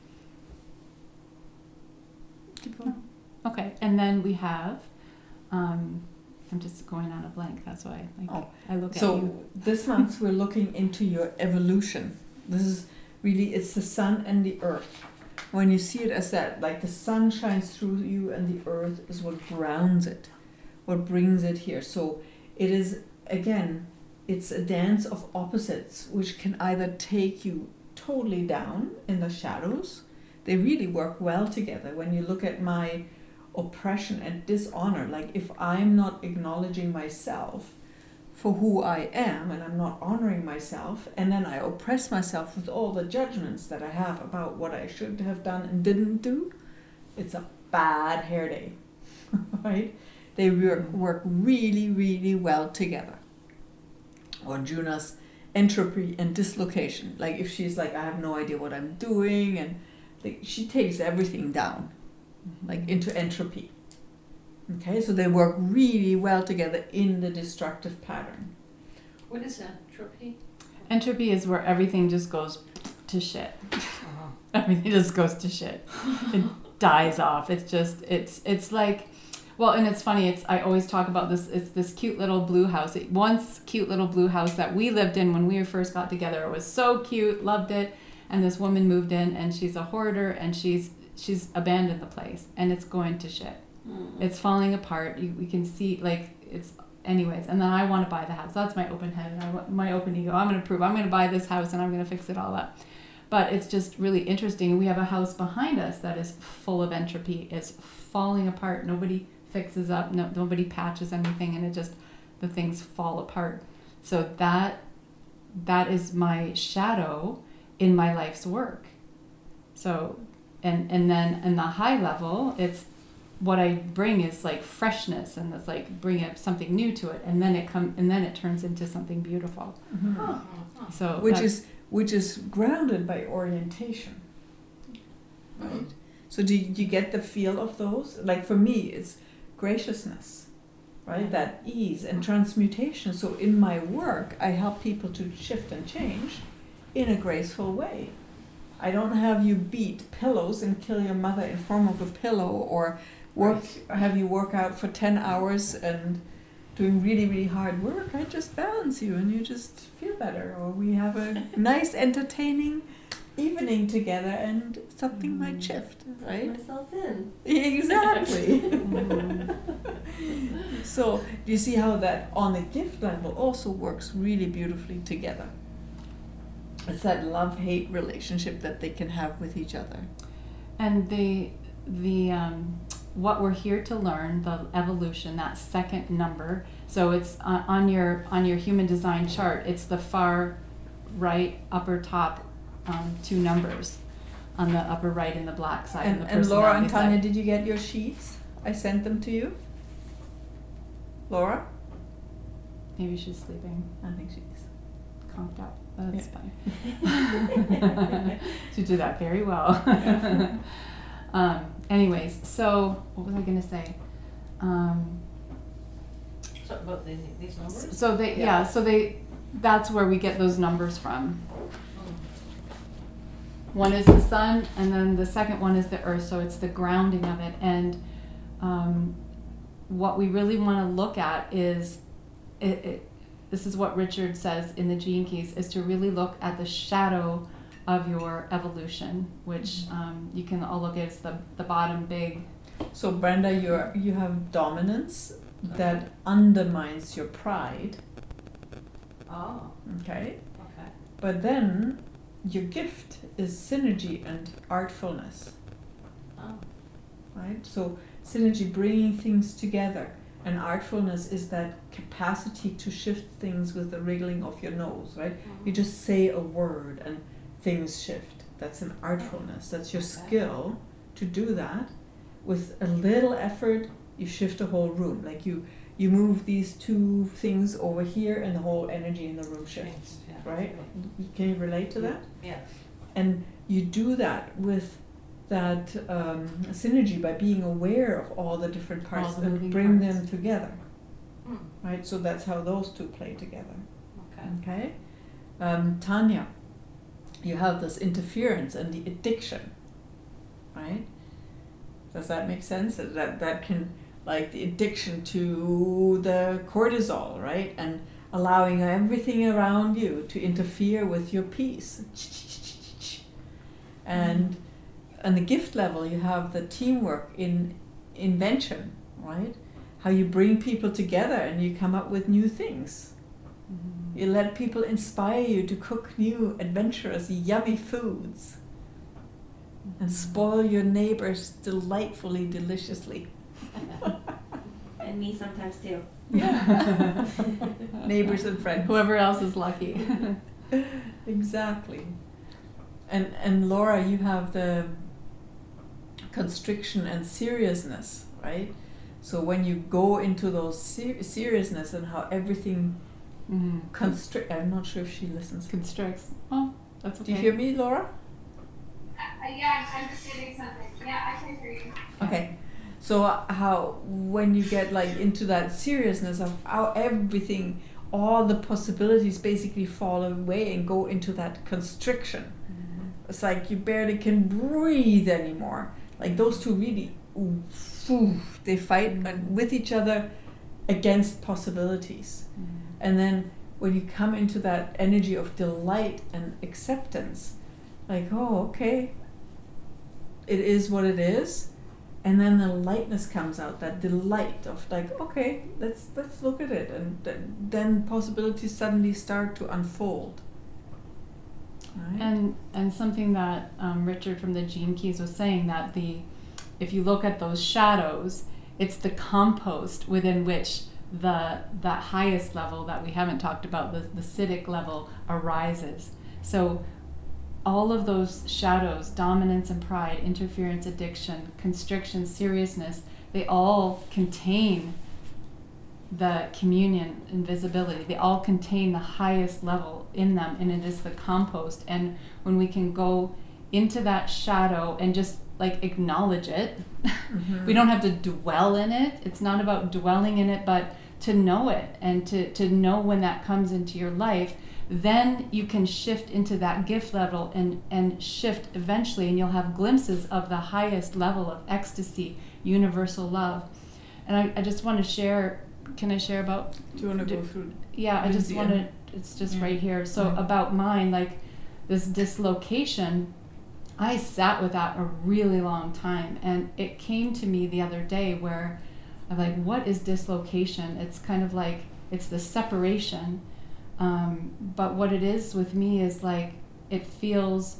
Speaker 8: Keep going.
Speaker 1: Okay, and then we have, I'm just going on a blank, that's why I look at you.
Speaker 8: So this month we're looking into your evolution. This is really, it's the sun and the earth. when you see it as that, like the sun shines through you and the earth is what grounds it, what brings it here. So it is, again, it's a dance of opposites, which can either take you totally down in the shadows. They really work well together. When you look at my oppression and dishonor, like if I'm not acknowledging myself for who I am and I'm not honoring myself, and then I oppress myself with all the judgments that I have about what I should have done and didn't do, it's a bad hair day, right? They work really, really well together. Or Juna's entropy and dislocation. Like if she's like, I have no idea what I'm doing, and like, she takes everything down, like into entropy. Okay, so they work really well together in the destructive pattern.
Speaker 6: What is entropy?
Speaker 1: Entropy is where everything just goes to shit. Everything just goes to shit. It dies off. It's just, it's like, well, and it's funny, I always talk about this, it's this cute little blue house. Once cute little blue house that we lived in when we first got together. It was so cute, loved it. And this woman moved in and she's a hoarder and she's abandoned the place and it's going to shit. It's falling apart. We can see, like, it's, anyways. And then I want to buy the house. That's my open head and my open ego. I'm going to buy this house and I'm going to fix it all up. But it's just really interesting. We have a house behind us that is full of entropy. It's falling apart. Nobody fixes up. Nobody patches anything, and the things fall apart. So that is my shadow in my life's work. So, and then in the high level, it's what I bring is like freshness, and it's like bring up something new to it, and then it turns into something beautiful.
Speaker 8: Mm-hmm.
Speaker 1: So
Speaker 8: which is grounded by orientation, right? So do you get the feel of those? Like for me, it's graciousness, right? That ease and transmutation. So in my work, I help people to shift and change in a graceful way. I don't have you beat pillows and kill your mother in form of a pillow, or have you work out for 10 hours and doing really, really hard work. I just balance you and you just feel better. Or we have a nice, entertaining evening together and something might shift, right?
Speaker 3: Myself in.
Speaker 8: Exactly. So do you see how that on the gift level also works really beautifully together? It's that love-hate relationship that they can have with each other.
Speaker 1: And the what we're here to learn, the evolution, that second number. So it's on your human design chart. It's the far right upper top 2 numbers on the upper right and the black side and the
Speaker 8: And Laura and
Speaker 1: personality
Speaker 8: Tanya,
Speaker 1: side.
Speaker 8: did you get your sheets? I sent them to you. Laura?
Speaker 1: Maybe she's sleeping,
Speaker 8: I think she's.
Speaker 1: conked out. That's
Speaker 8: Yeah.
Speaker 1: fine. She did that very well. Anyways, so what was I going to say?
Speaker 6: Something about these numbers?
Speaker 1: So that's where we get those numbers from. One is the sun, and then the second one is the earth, so it's the grounding of it. And what we really want to look at is, this is what Richard says in the Gene Keys, is to really look at the shadow of your evolution, which you can all look at as the bottom big.
Speaker 8: So Brenda, you have dominance that undermines your pride.
Speaker 6: Oh,
Speaker 8: Okay.
Speaker 6: okay.
Speaker 8: But then your gift is synergy and artfulness,
Speaker 6: Oh,
Speaker 8: right? So synergy, bringing things together, and artfulness is that capacity to shift things with the wriggling of your nose, right? You just say a word and things shift. That's an artfulness. That's your skill to do that. With a little effort, you shift a whole room. Like you move these 2 things over here and the whole energy in the room shifts,
Speaker 6: yeah.
Speaker 8: right? Can you relate to that?
Speaker 6: Yeah.
Speaker 8: And you do that with that synergy by being aware of all the different parts
Speaker 1: All the
Speaker 8: and
Speaker 1: moving
Speaker 8: bring
Speaker 1: parts.
Speaker 8: them together,
Speaker 6: Mm,
Speaker 8: right? So that's how those 2 play together.
Speaker 6: okay.
Speaker 8: Okay? Tanya, you have this interference and the addiction, right? Does that make sense? That can, like the addiction to the cortisol, right? And allowing everything around you to interfere with your peace. And on the gift level, you have the teamwork in invention, right? How you bring people together and you come up with new things.
Speaker 1: Mm-hmm.
Speaker 8: You let people inspire you to cook new, adventurous, yummy foods and spoil your neighbors delightfully, deliciously.
Speaker 3: And me sometimes too.
Speaker 8: Yeah. Neighbors and friends.
Speaker 1: Whoever else is lucky.
Speaker 8: Exactly. And Laura, you have the constriction and seriousness, right? So when you go into those seriousness and how everything constrict, I'm not sure if she listens.
Speaker 1: Constricts. Oh, that's okay.
Speaker 8: Do you hear me, Laura?
Speaker 4: Yeah, I'm just getting something. Yeah, I can hear you.
Speaker 8: Okay. So how when you get like into that seriousness of how everything, all the possibilities basically fall away and go into that constriction.
Speaker 1: Mm-hmm.
Speaker 8: It's like you barely can breathe anymore. Like those two really, they fight with each other against possibilities.
Speaker 1: Mm-hmm.
Speaker 8: And then when you come into that energy of delight and acceptance, like, oh, okay, it is what it is. And then the lightness comes out, that delight of like, okay, let's look at it. And then possibilities suddenly start to unfold. Right?
Speaker 1: And something that Richard from the Gene Keys was saying, that if you look at those shadows, it's the compost within which that highest level that we haven't talked about, the Siddhic level, arises. So all of those shadows, dominance and pride, interference, addiction, constriction, seriousness, they all contain the communion, invisibility. They all contain the highest level in them, and it is the compost. And when we can go into that shadow and just like acknowledge it, we don't have to dwell in it. It's not about dwelling in it, but to know it and to know when that comes into your life. Then you can shift into that gift level and shift eventually, and you'll have glimpses of the highest level of ecstasy, universal love. And I just want to share, can I share about?
Speaker 8: Do you want to go through?
Speaker 1: Yeah, I just want to, it's just right here. So about mine, like this dislocation, I sat with that a really long time, and it came to me the other day where I'm like, what is dislocation? It's kind of like, it's the separation. But what it is with me is like, it feels,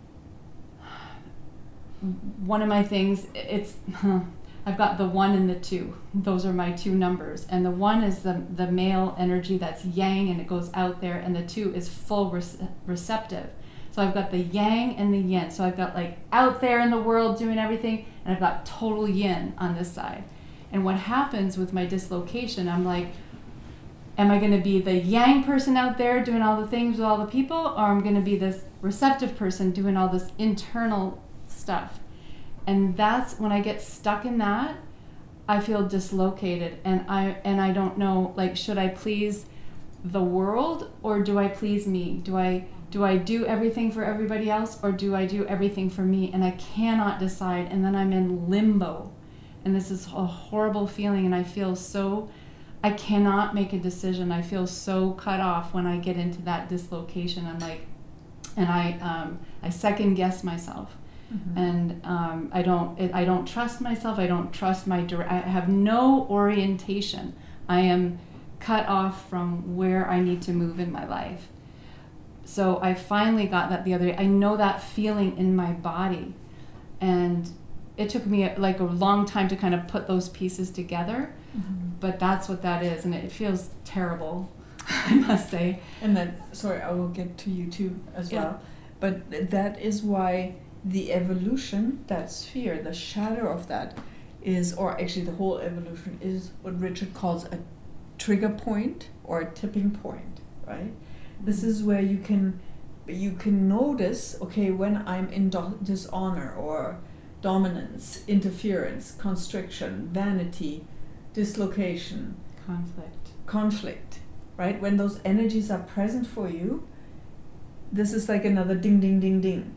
Speaker 1: one of my things, it's, I've got the 1 and the 2. Those are my 2 numbers. And the 1 is the male energy that's yang and it goes out there, and the 2 is full receptive. So I've got the yang and the yin. So I've got like out there in the world doing everything, and I've got total yin on this side. And what happens with my dislocation, I'm like, am I going to be the yang person out there doing all the things with all the people, or I'm going to be this receptive person doing all this internal stuff? And that's when I get stuck in that, I feel dislocated, and I don't know, like, should I please the world or do I please me? Do I do everything for everybody else, or do I do everything for me? And I cannot decide, and then I'm in limbo. And this is a horrible feeling, and I feel so, I cannot make a decision. I feel so cut off when I get into that dislocation. I'm like, and I second guess myself. And I don't trust myself. I don't trust I have no orientation. I am cut off from where I need to move in my life. So I finally got that the other day. I know that feeling in my body, and it took me like a long time to kind of put those pieces together. But that's what that is, and it feels terrible, I must say.
Speaker 8: And then, sorry, I will get to you too as well. But that is why the evolution, that sphere, the shadow of that is, or actually the whole evolution is what Richard calls a trigger point or a tipping point, right? This is where you can notice, okay, when I'm in dishonor or dominance, interference, constriction, vanity, dislocation, conflict, right? When those energies are present for you, this is like another ding, ding, ding, ding.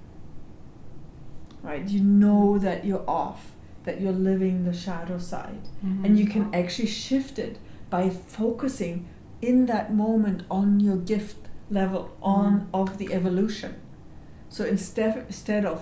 Speaker 8: Right? You know that you're off, that you're living the shadow side. And you can actually shift it by focusing in that moment on your gift level of the evolution. So instead of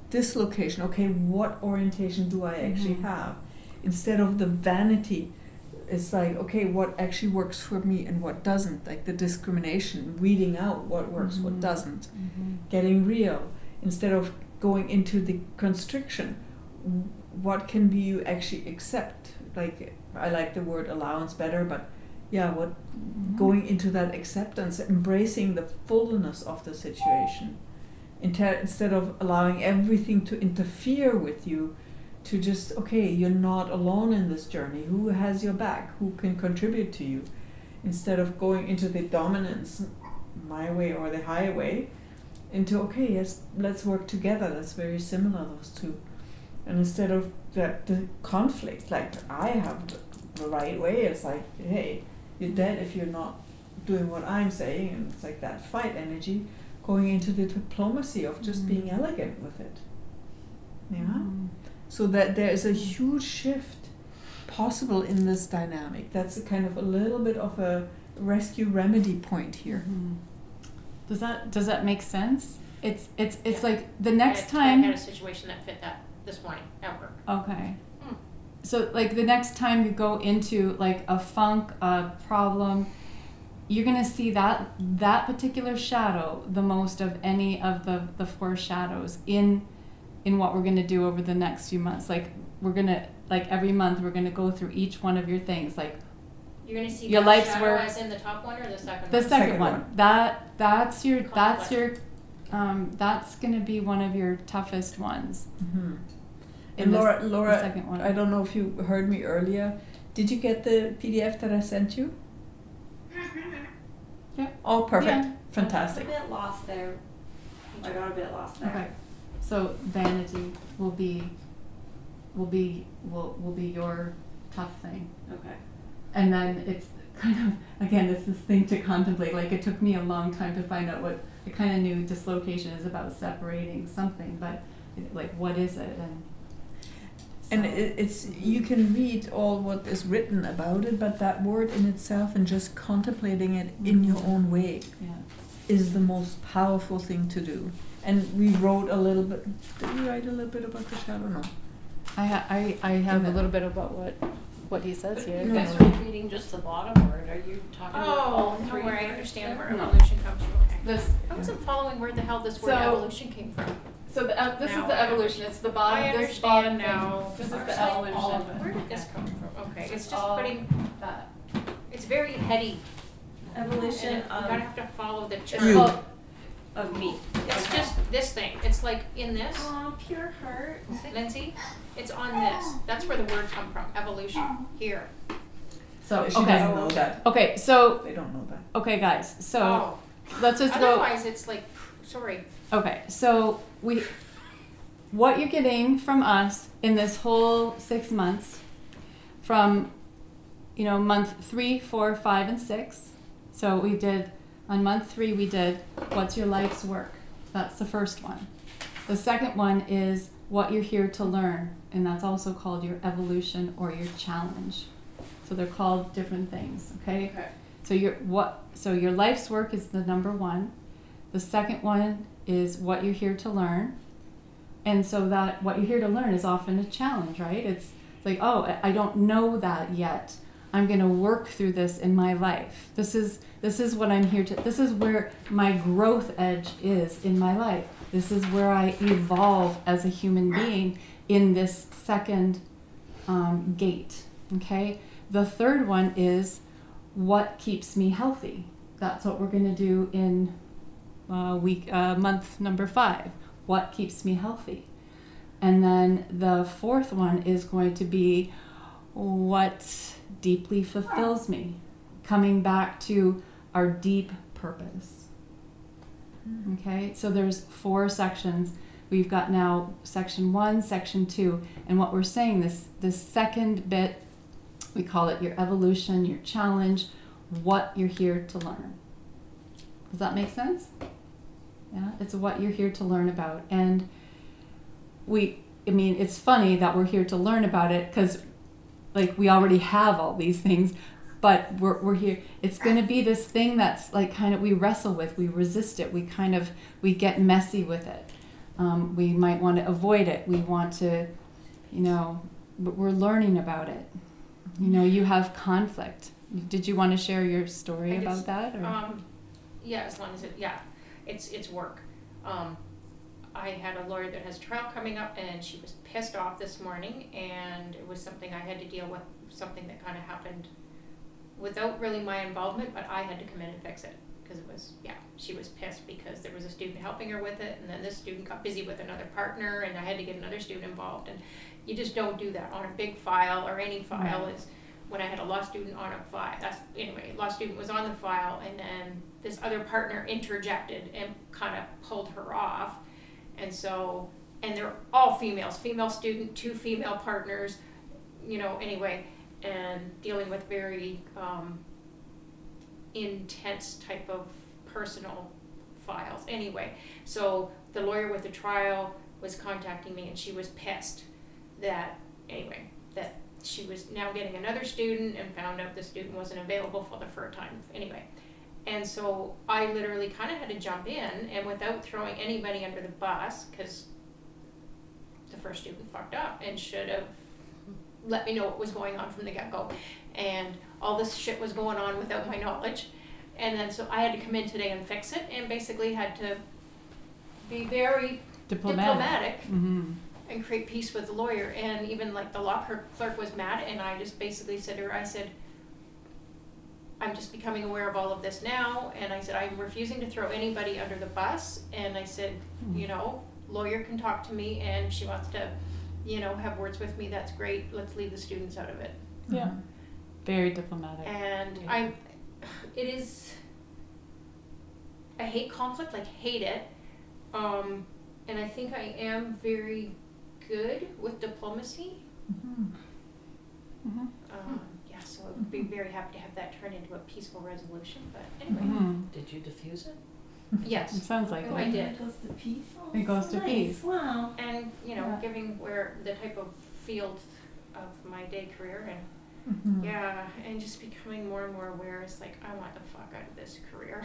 Speaker 8: dislocation. Okay, what orientation do I actually have? Instead of the vanity, it's like, okay, what actually works for me and what doesn't. Like the discrimination, weeding out what works, what doesn't. Getting real. Instead of going into the constriction, what can you actually accept? Like, I like the word allowance better, but yeah, what going into that acceptance, embracing the fullness of the situation, instead of allowing everything to interfere with you, to just, okay, you're not alone in this journey. Who has your back? Who can contribute to you? Instead of going into the dominance, my way or the highway, into, okay, yes, let's work together. That's very similar, those two. And instead of the conflict, like, I have the right way, it's like, hey, you're dead if you're not doing what I'm saying, and it's like that fight energy, going into the diplomacy of just being elegant with it. Yeah? So that there is a huge shift possible in this dynamic. That's a kind of a little bit of a rescue remedy point here.
Speaker 1: Does that make sense? It's like the next
Speaker 7: I
Speaker 1: time.
Speaker 7: had a situation that fit that this morning at work.
Speaker 1: Okay. So like the next time you go into like a funk, a problem, you're gonna see that particular shadow the most of any of the four shadows in what we're gonna do over the next few months. Like we're gonna, like every month we're gonna go through each one of your things. Like
Speaker 7: You're gonna see
Speaker 1: your
Speaker 7: that
Speaker 1: life's
Speaker 7: shadow
Speaker 1: work.
Speaker 7: as in the top one or the second
Speaker 1: The
Speaker 7: one?
Speaker 1: second one. That's your
Speaker 7: Conflict.
Speaker 1: that's gonna be one of your toughest ones.
Speaker 8: And Laura,
Speaker 1: the second one.
Speaker 8: I don't know if you heard me earlier. Did you get the PDF that I sent you?
Speaker 1: Yeah.
Speaker 8: Oh, perfect.
Speaker 1: Yeah.
Speaker 3: I was a
Speaker 8: Fantastic.
Speaker 3: bit lost there. I got a bit lost there.
Speaker 1: Okay. So vanity will be your tough thing.
Speaker 3: Okay.
Speaker 1: And then it's kind of, again, it's this thing to contemplate. Like it took me a long time to find out what, I kind of knew dislocation is about separating something, but like what is it?
Speaker 8: And it's you can read all what is written about it, but that word in itself and just contemplating it in your own way
Speaker 1: Yeah.
Speaker 8: is the most powerful thing to do. And we wrote a little bit. Did we write a little bit about the shadow? No.
Speaker 1: I have a little bit about what he says here.
Speaker 6: You guys are reading just the bottom word. Are you talking about all
Speaker 7: Oh,
Speaker 6: three?
Speaker 7: no, where I
Speaker 6: words
Speaker 7: understand
Speaker 6: there?
Speaker 7: where evolution comes from. Okay.
Speaker 1: This
Speaker 7: I wasn't following where the hell this word
Speaker 1: So-
Speaker 7: evolution came from.
Speaker 1: so this
Speaker 7: Now
Speaker 1: is the
Speaker 7: I
Speaker 1: evolution. It's the
Speaker 7: I
Speaker 1: bottom. This bottom
Speaker 7: understand now.
Speaker 1: thing. This is the
Speaker 7: Actually, all
Speaker 1: evolution.
Speaker 7: of it. Where did this come from? Okay, it's just
Speaker 1: all
Speaker 7: putting.
Speaker 1: that.
Speaker 7: It's very heady.
Speaker 3: Evolution
Speaker 7: And you
Speaker 3: of
Speaker 7: gotta have to follow the
Speaker 1: It's
Speaker 7: term.
Speaker 1: called-
Speaker 3: of me.
Speaker 7: It's
Speaker 3: Okay.
Speaker 7: just this thing. It's like in this,
Speaker 3: Aw, pure heart.
Speaker 7: Lindsay. It's on this. That's where the word come from. Evolution. Here.
Speaker 1: So
Speaker 8: She
Speaker 1: okay.
Speaker 8: doesn't know that.
Speaker 1: Okay. So
Speaker 8: They don't know that.
Speaker 1: okay, guys. So
Speaker 7: Oh.
Speaker 1: let's just go.
Speaker 7: Otherwise, it's like, sorry.
Speaker 1: Okay, so what you're getting from us in this whole 6 months, from month 3, 4, 5, and 6. So we did on month 3 we did what's your life's work. That's the first one. The second one is what you're here to learn, and that's also called your evolution or your challenge. So they're called different things. Okay.
Speaker 3: Okay.
Speaker 1: So your life's work is the number 1. The second one is what you're here to learn. And so that what you're here to learn is often a challenge, right? It's like, oh, I don't know that yet. I'm going to work through this in my life. This is what I'm here to, this is where my growth edge is in my life. This is where I evolve as a human being in this second gate, okay? The third one is what keeps me healthy. That's what we're going to do in month number 5. What keeps me healthy? And then the fourth one is going to be what deeply fulfills me. Coming back to our deep purpose. Okay, so there's 4 sections. We've got now section 1, section 2, and what we're saying, this second bit, we call it your evolution, your challenge, what you're here to learn. Does that make sense? Yeah, it's what you're here to learn about. And it's funny that we're here to learn about it because like we already have all these things, but we're here. It's going to be this thing that's like kind of we wrestle with, we resist it, we get messy with it. We might want to avoid it. We want to, we're learning about it. You have conflict. Did you want to share your story about that? Or?
Speaker 7: Yeah, as long as it's work. I had a lawyer that has a trial coming up, and she was pissed off this morning, and it was something I had to deal with, something that kind of happened without really my involvement, but I had to come in and fix it, because she was pissed because there was a student helping her with it, and then this student got busy with another partner, and I had to get another student involved, and you just don't do that on a big file or any file. Is when I had a law student on a file, law student was on the file, and then this other partner interjected and kind of pulled her off. And so, and they're all females, female student, 2 female partners, and dealing with very intense type of personal files. Anyway, so the lawyer with the trial was contacting me, and she was pissed that she was now getting another student and found out the student wasn't available for the first time. Anyway. And so I literally kind of had to jump in, and without throwing anybody under the bus, because the first student fucked up and should have let me know what was going on from the get-go. And all this shit was going on without my knowledge. And then so I had to come in today and fix it, and basically had to be very diplomatic and create peace with the lawyer. And even like the law clerk was mad, and I just basically said to her, I said, I'm just becoming aware of all of this now, and I said, I'm refusing to throw anybody under the bus, and I said, lawyer can talk to me, and if she wants to, have words with me, that's great, let's leave the students out of it.
Speaker 1: Yeah. Very diplomatic.
Speaker 7: And I hate conflict, hate it, and I think I am very good with diplomacy. So I would be very happy to have that turn into a peaceful resolution. But anyway.
Speaker 6: Did you diffuse it?
Speaker 7: Yes.
Speaker 1: It sounds like
Speaker 7: I did.
Speaker 3: It goes to peace. Oh,
Speaker 1: it goes to
Speaker 3: nice.
Speaker 1: peace.
Speaker 3: Wow.
Speaker 7: And, giving where the type of field of my day career and and just becoming more and more aware. It's like, I want the fuck out of this career.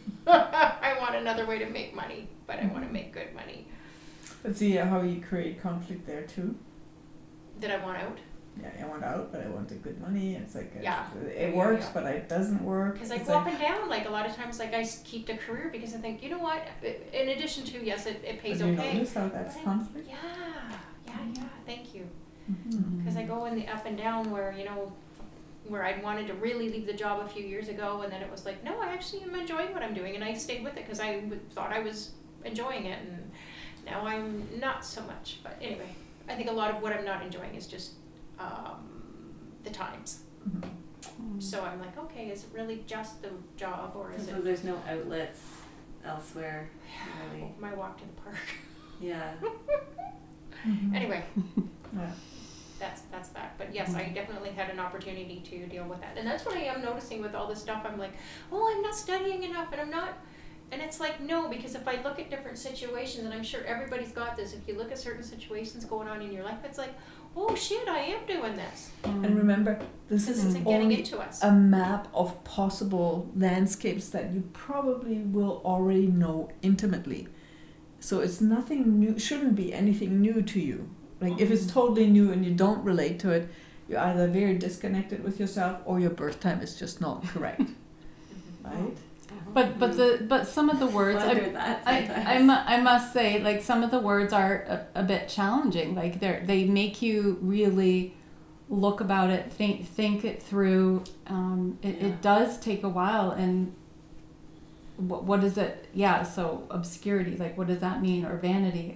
Speaker 7: I want another way to make money, but I want to make good money.
Speaker 8: But see how you create conflict there too?
Speaker 7: That I want out.
Speaker 8: Yeah, I want out, but I want the good money. It's like
Speaker 7: it
Speaker 8: works, but it doesn't work.
Speaker 7: Because I go up and down. A lot of times, I keep the career because I think, you know what? In addition to yes, it pays
Speaker 8: okay.
Speaker 7: okay.
Speaker 8: You notice how that's conflict?
Speaker 7: Yeah. Thank you. Because I go in the up and down where where I wanted to really leave the job a few years ago, and then it was like, no, I actually am enjoying what I'm doing, and I stayed with it because I thought I was enjoying it, and now I'm not so much. But anyway, I think a lot of what I'm not enjoying is just the times. So I'm like, okay, is it really just the job, or is
Speaker 3: So
Speaker 7: it
Speaker 3: there's no outlets elsewhere, really?
Speaker 7: my walk to the park?
Speaker 3: Yeah.
Speaker 7: Anyway,
Speaker 8: Yeah.
Speaker 7: that's that. But yes, I definitely had an opportunity to deal with that, and that's what I am noticing with all this stuff. I'm like, oh, I'm not studying enough, and I'm not. And it's like, no, because if I look at different situations, and I'm sure everybody's got this, if you look at certain situations going on in your life, it's like, oh shit, I am doing this.
Speaker 8: And remember, this is
Speaker 7: Getting
Speaker 8: only
Speaker 7: into us.
Speaker 8: a map of possible landscapes that you probably will already know intimately. So it's nothing new, shouldn't be anything new to you. If it's totally new and you don't relate to it, you're either very disconnected with yourself or your birth time is just not correct. Right?
Speaker 1: But some of the words I must say, some of the words are a bit challenging. They make you really look about it, think it through. It does take a while. And what is it? Yeah. So obscurity. What does that mean? Or vanity.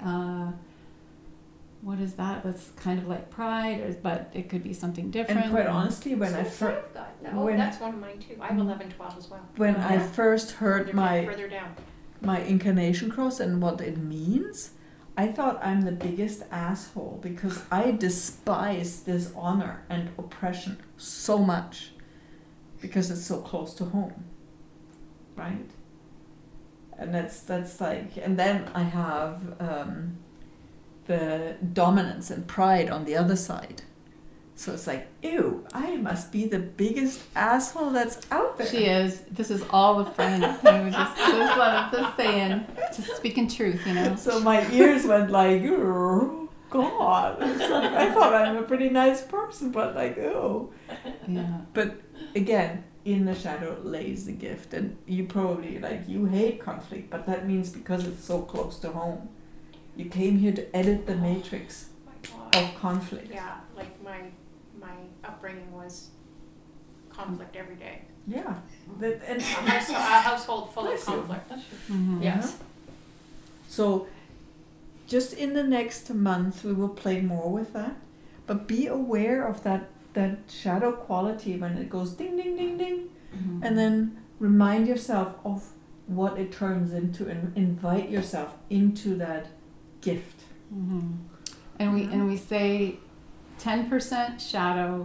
Speaker 1: What is that? That's kind of like pride, but it could be something different.
Speaker 8: And quite honestly, when I
Speaker 7: first that's one of mine too. I have 11, 12 as well.
Speaker 8: When I first heard
Speaker 7: further down.
Speaker 8: my incarnation cross and what it means, I thought I'm the biggest asshole because I despise dishonor and oppression so much because it's so close to home, right? And that's and then I have the dominance and pride on the other side. So it's like, ew, I must be the biggest asshole that's out there.
Speaker 1: She is. This is all a friend. I was just what I'm saying. Just speaking truth, you know.
Speaker 8: So my ears went like, oh, God. It's like, I thought I'm a pretty nice person, but like, oh.
Speaker 1: Yeah.
Speaker 8: But again, in the shadow lays the gift. And you probably, like, you hate conflict, but that means because it's so close to home. You came here to edit the matrix of conflict.
Speaker 7: Yeah, like my upbringing was conflict every day.
Speaker 8: Yeah. That, and
Speaker 7: A household full of
Speaker 8: Bless you.
Speaker 7: conflict.
Speaker 1: Mhm.
Speaker 7: Yes.
Speaker 8: So just in the next month we will play more with that. But be aware of that shadow quality when it goes ding ding ding ding.
Speaker 1: Mhm.
Speaker 8: And then remind yourself of what it turns into and invite yourself into that gift.
Speaker 1: Mhm. And we say 10% shadow,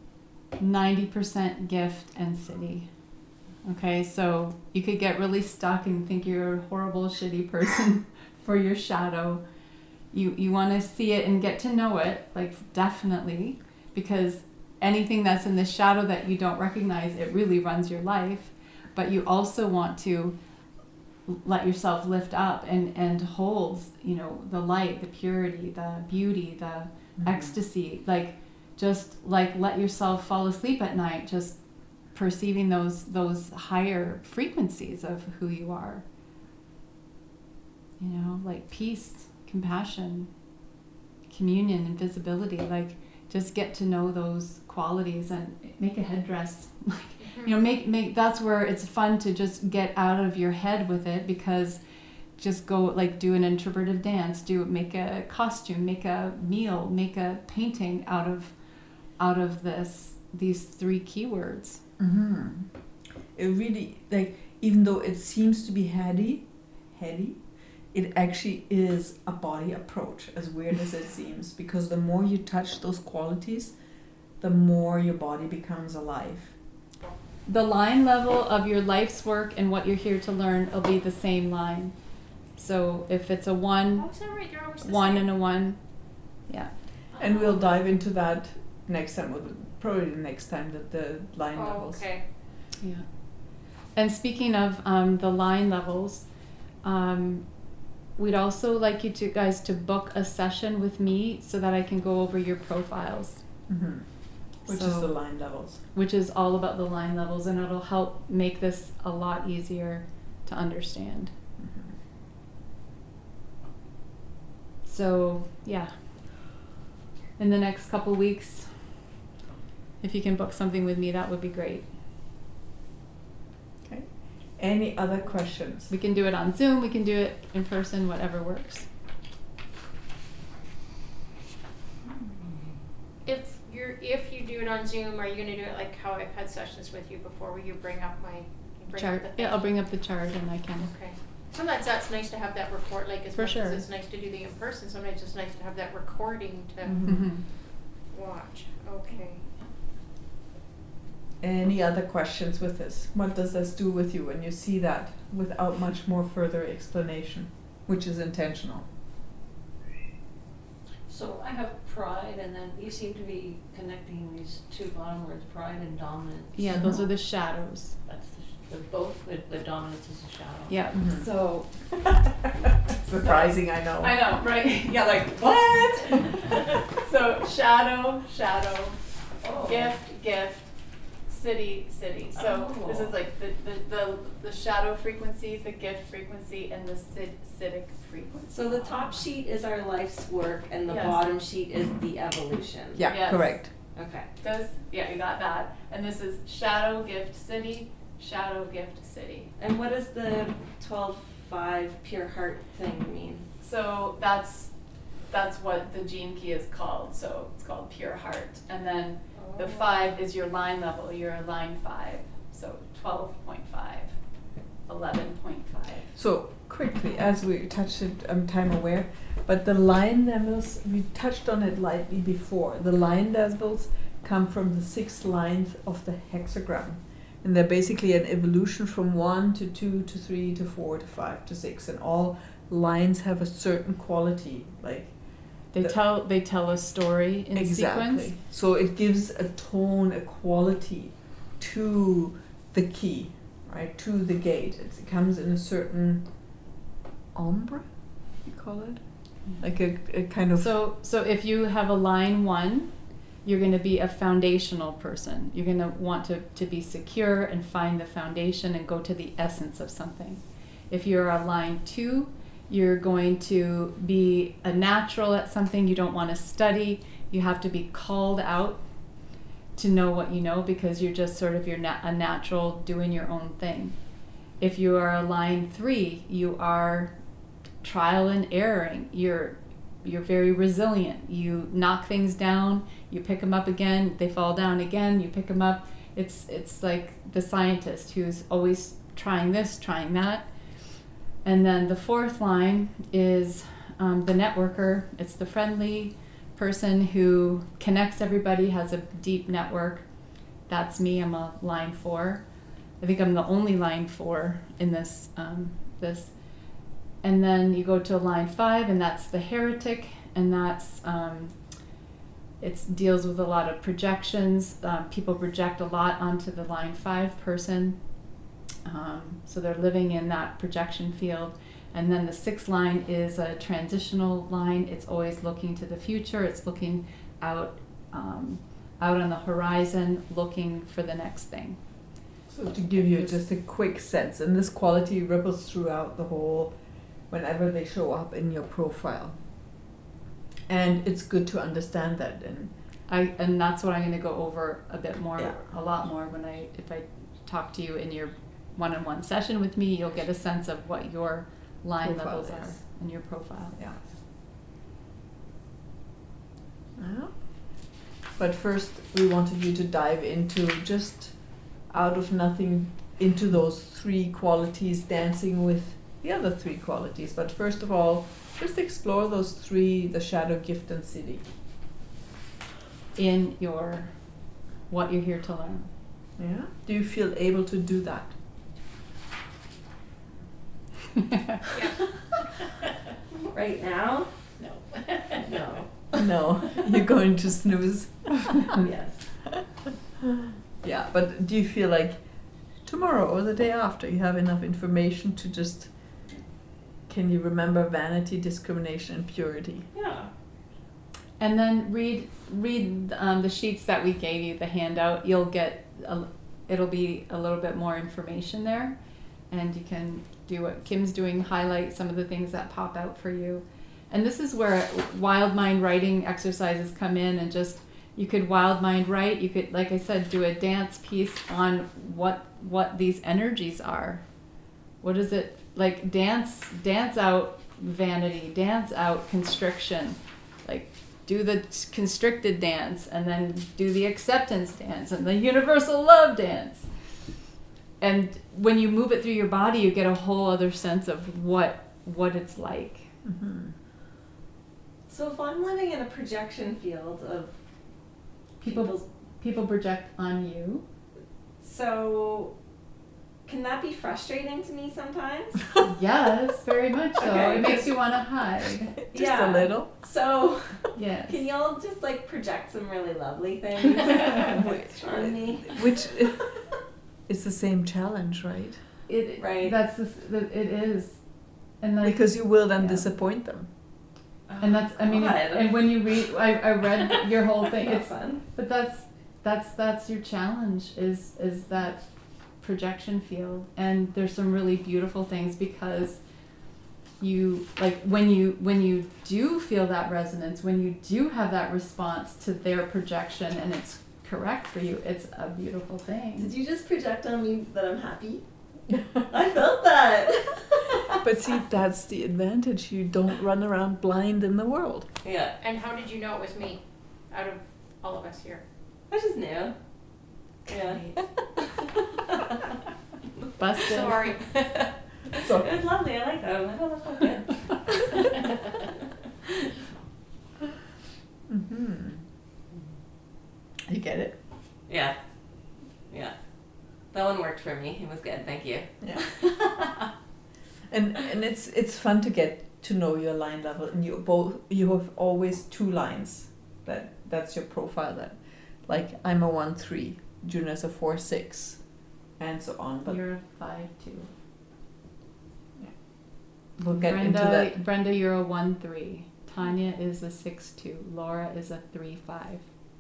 Speaker 1: 90% gift and city. Okay, so you could get really stuck and think you're a horrible, shitty person for your shadow. You want to see it and get to know it, like definitely, because anything that's in the shadow that you don't recognize, it really runs your life. But you also want to let yourself lift up and hold, you know, the light, the purity, the beauty, the ecstasy, like just like let yourself fall asleep at night, just perceiving those higher frequencies of who you are, you know, like peace, compassion, communion, invisibility. Like just get to know those qualities and make a headdress. Like, you know, make that's where it's fun to just get out of your head with it, because just go like do an interpretive dance, make a costume, make a meal, make a painting out of these three keywords.
Speaker 8: Mm-hmm. It really, like, even though it seems to be heady, it actually is a body approach, as weird as it seems, because the more you touch those qualities, the more your body becomes alive.
Speaker 1: The line level of your life's work and what you're here to learn will be the same line. So if it's a 1,
Speaker 7: Oh, is that right? They're always the
Speaker 1: 1
Speaker 7: same.
Speaker 1: and a 1, yeah.
Speaker 8: And we'll dive into that next time, or probably the next time, that the line
Speaker 7: Oh,
Speaker 8: levels.
Speaker 7: okay.
Speaker 1: Yeah. And speaking of the line levels, we'd also like you guys to book a session with me so that I can go over your profiles.
Speaker 8: Mm-hmm. Which is
Speaker 1: So-
Speaker 8: the line levels.
Speaker 1: Which is all about the line levels, and it'll help make this a lot easier to understand.
Speaker 8: Mm-hmm.
Speaker 1: So, yeah. In the next couple weeks, if you can book something with me, that would be great.
Speaker 8: Okay. Any other questions?
Speaker 1: We can do it on Zoom, we can do it in person, whatever works.
Speaker 7: If you do it on Zoom, are you going to do it like how I've had sessions with you before, where you bring up up
Speaker 1: Chart.
Speaker 7: the thing?
Speaker 1: Yeah, I'll bring up the chart and I can.
Speaker 7: Okay. Sometimes that's nice to have that report, like as
Speaker 1: For
Speaker 7: much
Speaker 1: sure.
Speaker 7: as it's nice to do the in person. Sometimes it's nice to have that recording to
Speaker 1: Mhm.
Speaker 7: watch. Okay.
Speaker 8: Any other questions with this? What does this do with you when you see that without much more further explanation, which is intentional?
Speaker 6: So I have pride, and then you seem to be connecting these two bottom words, pride and dominance.
Speaker 1: Yeah, those are the shadows.
Speaker 6: That's both the dominance is a shadow.
Speaker 1: Yeah.
Speaker 8: Mhm.
Speaker 1: So
Speaker 8: Surprising, I know.
Speaker 1: I know, right? Yeah, like what? So shadow,
Speaker 6: Oh.
Speaker 1: gift, city. So this is like the shadow frequency, the gift frequency, and the citic frequency.
Speaker 3: So the top sheet is our life's work, and the
Speaker 1: Yes.
Speaker 3: bottom sheet is the evolution.
Speaker 8: Yeah,
Speaker 1: Yes.
Speaker 8: correct.
Speaker 3: Okay.
Speaker 1: You got that. And this is shadow, gift, city, shadow, gift, city.
Speaker 3: And what does the 12-5 pure heart thing mean?
Speaker 1: So that's what the gene key is called. So it's called pure heart. And then the 5 is your line level. You're a line 5. So 12.5, 11.5.
Speaker 8: So quickly, as we touched it, I'm time aware, but the line levels, we touched on it lightly before. The line levels come from the 6 lines of the hexagram. And they're basically an evolution from 1 to 2 to 3 to 4 to 5 to 6. And all lines have a certain quality. Like
Speaker 1: They tell a story in sequence.
Speaker 8: So it gives a tone, a quality to the key, right? To the gate. It comes in a certain ombre, you call it? Like a kind of...
Speaker 1: So if you have a line 1, you're going to be a foundational person. You're going to want to be secure and find the foundation and go to the essence of something. If you're a line 2, you're going to be a natural at something you don't want to study. You have to be called out to know what you know because you're just sort of a natural doing your own thing. If you are a line 3, you are trial and erroring. You're very resilient. You knock things down, you pick them up again, they fall down again, you pick them up. It's like the scientist who's always trying this, trying that. And then the 4th line is the networker. It's the friendly person who connects everybody, has a deep network. That's me. I'm a line 4. I think I'm the only line 4 in this. And then you go to line 5, and that's the heretic, and that's it deals with a lot of projections. People project a lot onto the line 5 person. So they're living in that projection field. And then the 6th line is a transitional line. It's always looking to the future. It's looking out on the horizon, looking for the next thing.
Speaker 8: So to give you just a quick sense, and this quality ripples throughout the whole, whenever they show up in your profile. And it's good to understand that.
Speaker 1: And that's what I'm going to go over a bit more,
Speaker 2: Yeah.
Speaker 1: a lot more if I talk to you in your one-on-one session with me. You'll get a sense of what your line
Speaker 8: Profile
Speaker 1: levels
Speaker 8: is.
Speaker 1: are in your profile.
Speaker 8: Yeah. But first, we wanted you to dive into just out of nothing into those 3 qualities, dancing with the other 3 qualities. But first of all, just explore those 3, the shadow, gift, and city.
Speaker 1: In what you're here to learn.
Speaker 8: Yeah. Do you feel able to do that?
Speaker 3: Right now?
Speaker 6: No.
Speaker 3: No.
Speaker 8: No, you're going to snooze.
Speaker 3: Yes.
Speaker 8: Yeah, but do you feel like tomorrow or the day after you have enough information to just, can you remember vanity, discrimination, and purity?
Speaker 3: Yeah.
Speaker 1: And then read the sheets that we gave you, the handout. You'll get it'll be a little bit more information there, and you can do what Kim's doing, highlight some of the things that pop out for you. And this is where wild mind writing exercises come in, and just you could wild mind write. You could, like I said, do a dance piece on what these energies are. What is it like? Dance out vanity, dance out constriction, like. Do the constricted dance, and then do the acceptance dance, and the universal love dance. And when you move it through your body, you get a whole other sense of what it's like.
Speaker 8: Mm-hmm.
Speaker 3: So if I'm living in a projection field of
Speaker 1: People project on you.
Speaker 3: So can that be frustrating to me sometimes?
Speaker 1: Yes, very much so.
Speaker 3: Okay.
Speaker 1: It makes you want to hide.
Speaker 8: Just a little.
Speaker 3: So
Speaker 1: Yes.
Speaker 3: can y'all just like project some really lovely things on me?
Speaker 8: Which is the same challenge, right?
Speaker 3: Right.
Speaker 1: It is. And like,
Speaker 8: Because you will then
Speaker 1: yeah.
Speaker 8: disappoint them.
Speaker 1: and that's, I mean,
Speaker 3: God.
Speaker 1: and when you read, I read your whole thing.
Speaker 3: Not
Speaker 1: It's
Speaker 3: fun.
Speaker 1: But that's your challenge is that projection field. And there's some really beautiful things, because you, like, when you do feel that resonance, when you do have that response to their projection and it's correct for you, it's a beautiful
Speaker 3: Did
Speaker 1: thing.
Speaker 3: you just project on me that I'm happy? I felt that.
Speaker 8: But see, that's the advantage. You don't run around blind in the world.
Speaker 3: Yeah.
Speaker 7: And how did you know it was me out of all of us here?
Speaker 3: I just knew. Yeah.
Speaker 1: Busted.
Speaker 7: Sorry.
Speaker 8: So
Speaker 3: It was lovely. I like that. I'm like, oh, that felt good.
Speaker 8: mm-hmm. You get it?
Speaker 3: Yeah. Yeah. That one worked for me. It was good. Thank you.
Speaker 8: Yeah. And it's fun to get to know your line level, and you have always 2 lines. That's your profile. That, like, I'm a 1-3, Juna's a 4-6, and so on. But
Speaker 1: You're a 5-2.
Speaker 8: we'll get into that.
Speaker 1: Brenda, you're a 1-3. Tanya is a 6-2. Laura is a 3-5.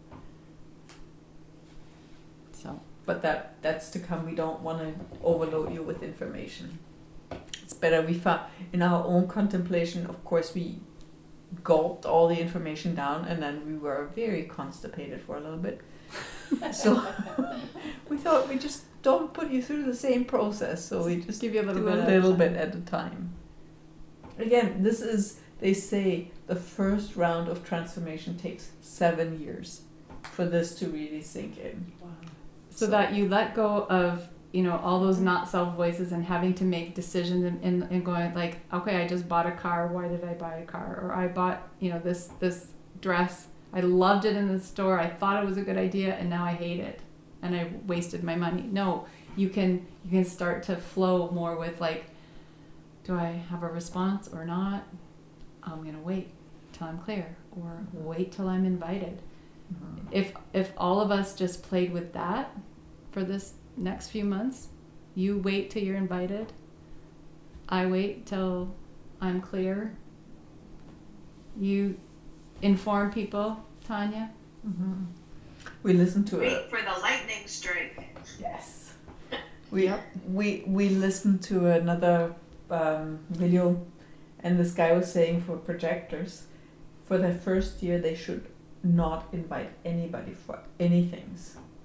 Speaker 1: So.
Speaker 8: But that's to come. We don't want to overload you with information. It's better we found in our own contemplation. Of course, we gulped all the information down, and then we were very constipated for a little bit. So we thought we just don't put you through the same process. So we just
Speaker 1: give you a little
Speaker 8: do
Speaker 1: bit
Speaker 8: a little bit at a time. Again, this is, they say, the first round of transformation takes 7 years for this to really sink in.
Speaker 6: Wow.
Speaker 1: So that you let go of, you know, all those not self voices and having to make decisions and going like, okay, I just bought a car. Why did I buy a car? Or I bought, you know, this dress. I loved it in the store. I thought it was a good idea, and now I hate it, and I wasted my money. No, you can start to flow more with like, do I have a response or not? I'm gonna wait till I'm clear, or wait till I'm invited. If all of us just played with that for this next few months, you wait till you're invited, I wait till I'm clear, you inform people, Tanya.
Speaker 8: Mm-hmm. We listened to
Speaker 5: Wait for the lightning strike.
Speaker 8: Yes. We listened to another video, and this guy was saying for projectors, for their first year they should not invite anybody for anything.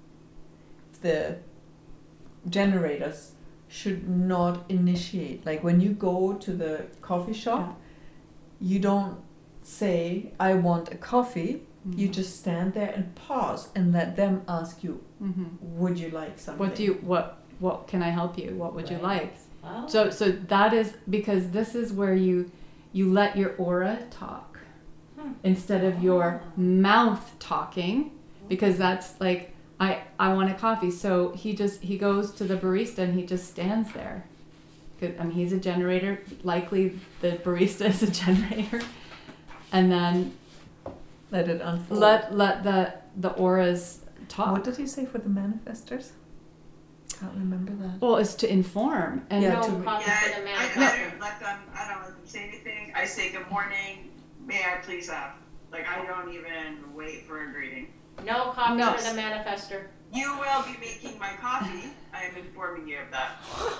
Speaker 8: The generators should not initiate. Like when you go to the coffee shop, you don't say, I want a coffee. Mm-hmm. You just stand there and pause and let them ask you, would you like something?
Speaker 1: What can I help you? What would you like?
Speaker 6: Oh.
Speaker 1: So that is because this is where you let your aura talk instead of your mouth talking, because that's like, I want a coffee. So he goes to the barista and he just stands there. I mean, he's a generator. Likely the barista is a generator, and then
Speaker 8: let it unfold.
Speaker 1: Let the auras talk.
Speaker 8: What did he say for the manifestors? Can't remember that.
Speaker 1: Well, it's to inform and
Speaker 7: No
Speaker 1: to
Speaker 7: coffee for the
Speaker 5: I
Speaker 7: manifestor.
Speaker 5: don't let them say anything. I say good morning. May I please have? Like, I don't even wait for a greeting.
Speaker 7: No coffee
Speaker 1: No.
Speaker 7: for the manifestor.
Speaker 5: You will be making my coffee. I am informing you of that.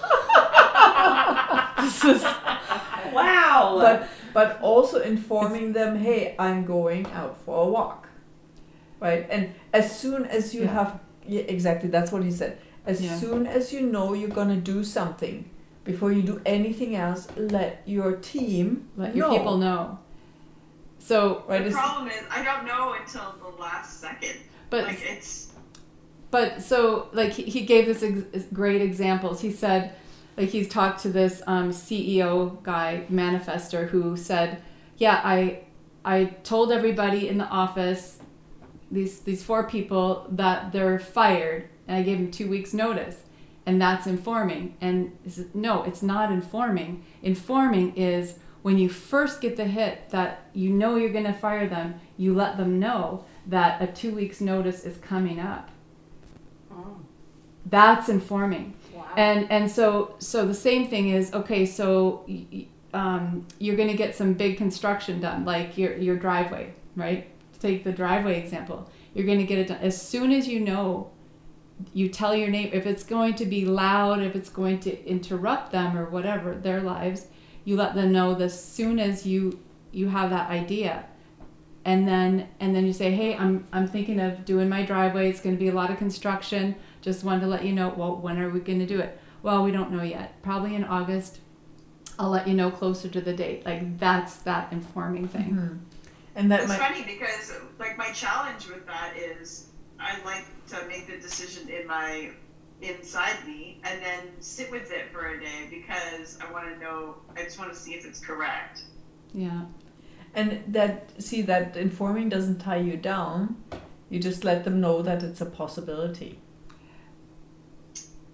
Speaker 1: This is
Speaker 3: Wow.
Speaker 8: But also informing them, hey, I'm going out for a walk, right? And as soon as you have, exactly, that's what he said. As soon as you know you're gonna do something, before you do anything else, let your team
Speaker 1: let your people know. So
Speaker 5: The problem is, I don't know until the last second.
Speaker 1: But
Speaker 5: like it's.
Speaker 1: But so like he gave this great examples. He said, like he's talked to this CEO guy, manifester, who said, yeah, I told everybody in the office, these 4 people, that they're fired, and I gave them 2 weeks notice, and that's informing. And he said, no, it's not informing. Informing is when you first get the hit that you know you're going to fire them, you let them know that a 2 weeks notice is coming up.
Speaker 7: Oh.
Speaker 1: That's informing.
Speaker 7: Wow.
Speaker 1: And so the same thing is, okay, so you're going to get some big construction done, like your driveway, right? Take the driveway example. You're going to get it done. As soon as you know, you tell your neighbor, if it's going to be loud, if it's going to interrupt them or whatever, their lives, you let them know as soon as you have that idea. And then you say, hey, I'm thinking of doing my driveway. It's going to be a lot of construction. Just wanted to let you know. Well, when are we going to do it? Well, we don't know yet. Probably in August. I'll let you know closer to the date. Like that's that informing thing.
Speaker 8: Mm-hmm. And that
Speaker 5: It's funny because like my challenge with that is I like to make the decision inside me and then sit with it for a day because I want to know. I just want to see if it's correct.
Speaker 1: Yeah.
Speaker 8: And that informing doesn't tie you down. You just let them know that it's a possibility.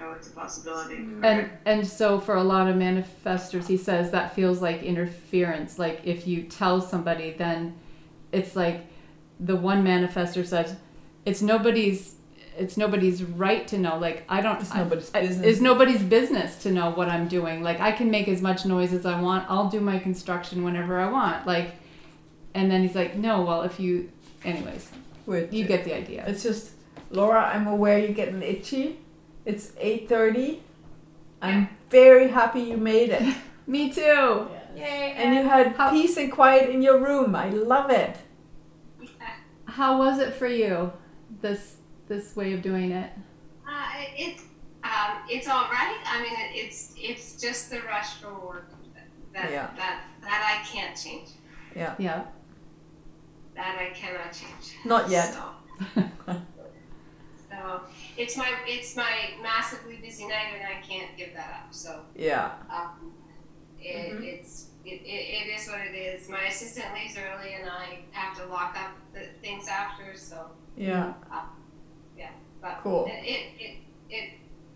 Speaker 5: know it's a possibility.
Speaker 1: And so for a lot of manifestors, he says that feels like interference. Like if you tell somebody, then it's like the one manifestor says, it's nobody's right to know. Like
Speaker 8: It's nobody's business.
Speaker 1: It's nobody's business to know what I'm doing. Like I can make as much noise as I want. I'll do my construction whenever I want. Like, and then he's like, no, well anyways,
Speaker 8: Wait,
Speaker 1: you get the idea.
Speaker 8: it's just, Laura, I'm aware you're getting itchy. It's 8:30. I'm very happy you made it.
Speaker 1: Me too.
Speaker 7: Yay!
Speaker 8: And you had
Speaker 1: How-
Speaker 8: peace and quiet in your room. I love it.
Speaker 1: How was it for you? This way of doing it.
Speaker 4: It's all right. I mean, it's just the rush for work that I can't change.
Speaker 8: Yeah.
Speaker 1: Yeah.
Speaker 4: That I cannot change.
Speaker 8: Not yet.
Speaker 4: So it's my massively busy night, and I can't give that up. So
Speaker 8: Yeah.
Speaker 4: it is what it is. My assistant leaves early, and I have to lock up the things after. So
Speaker 8: Yeah.
Speaker 4: but
Speaker 8: Cool.
Speaker 4: it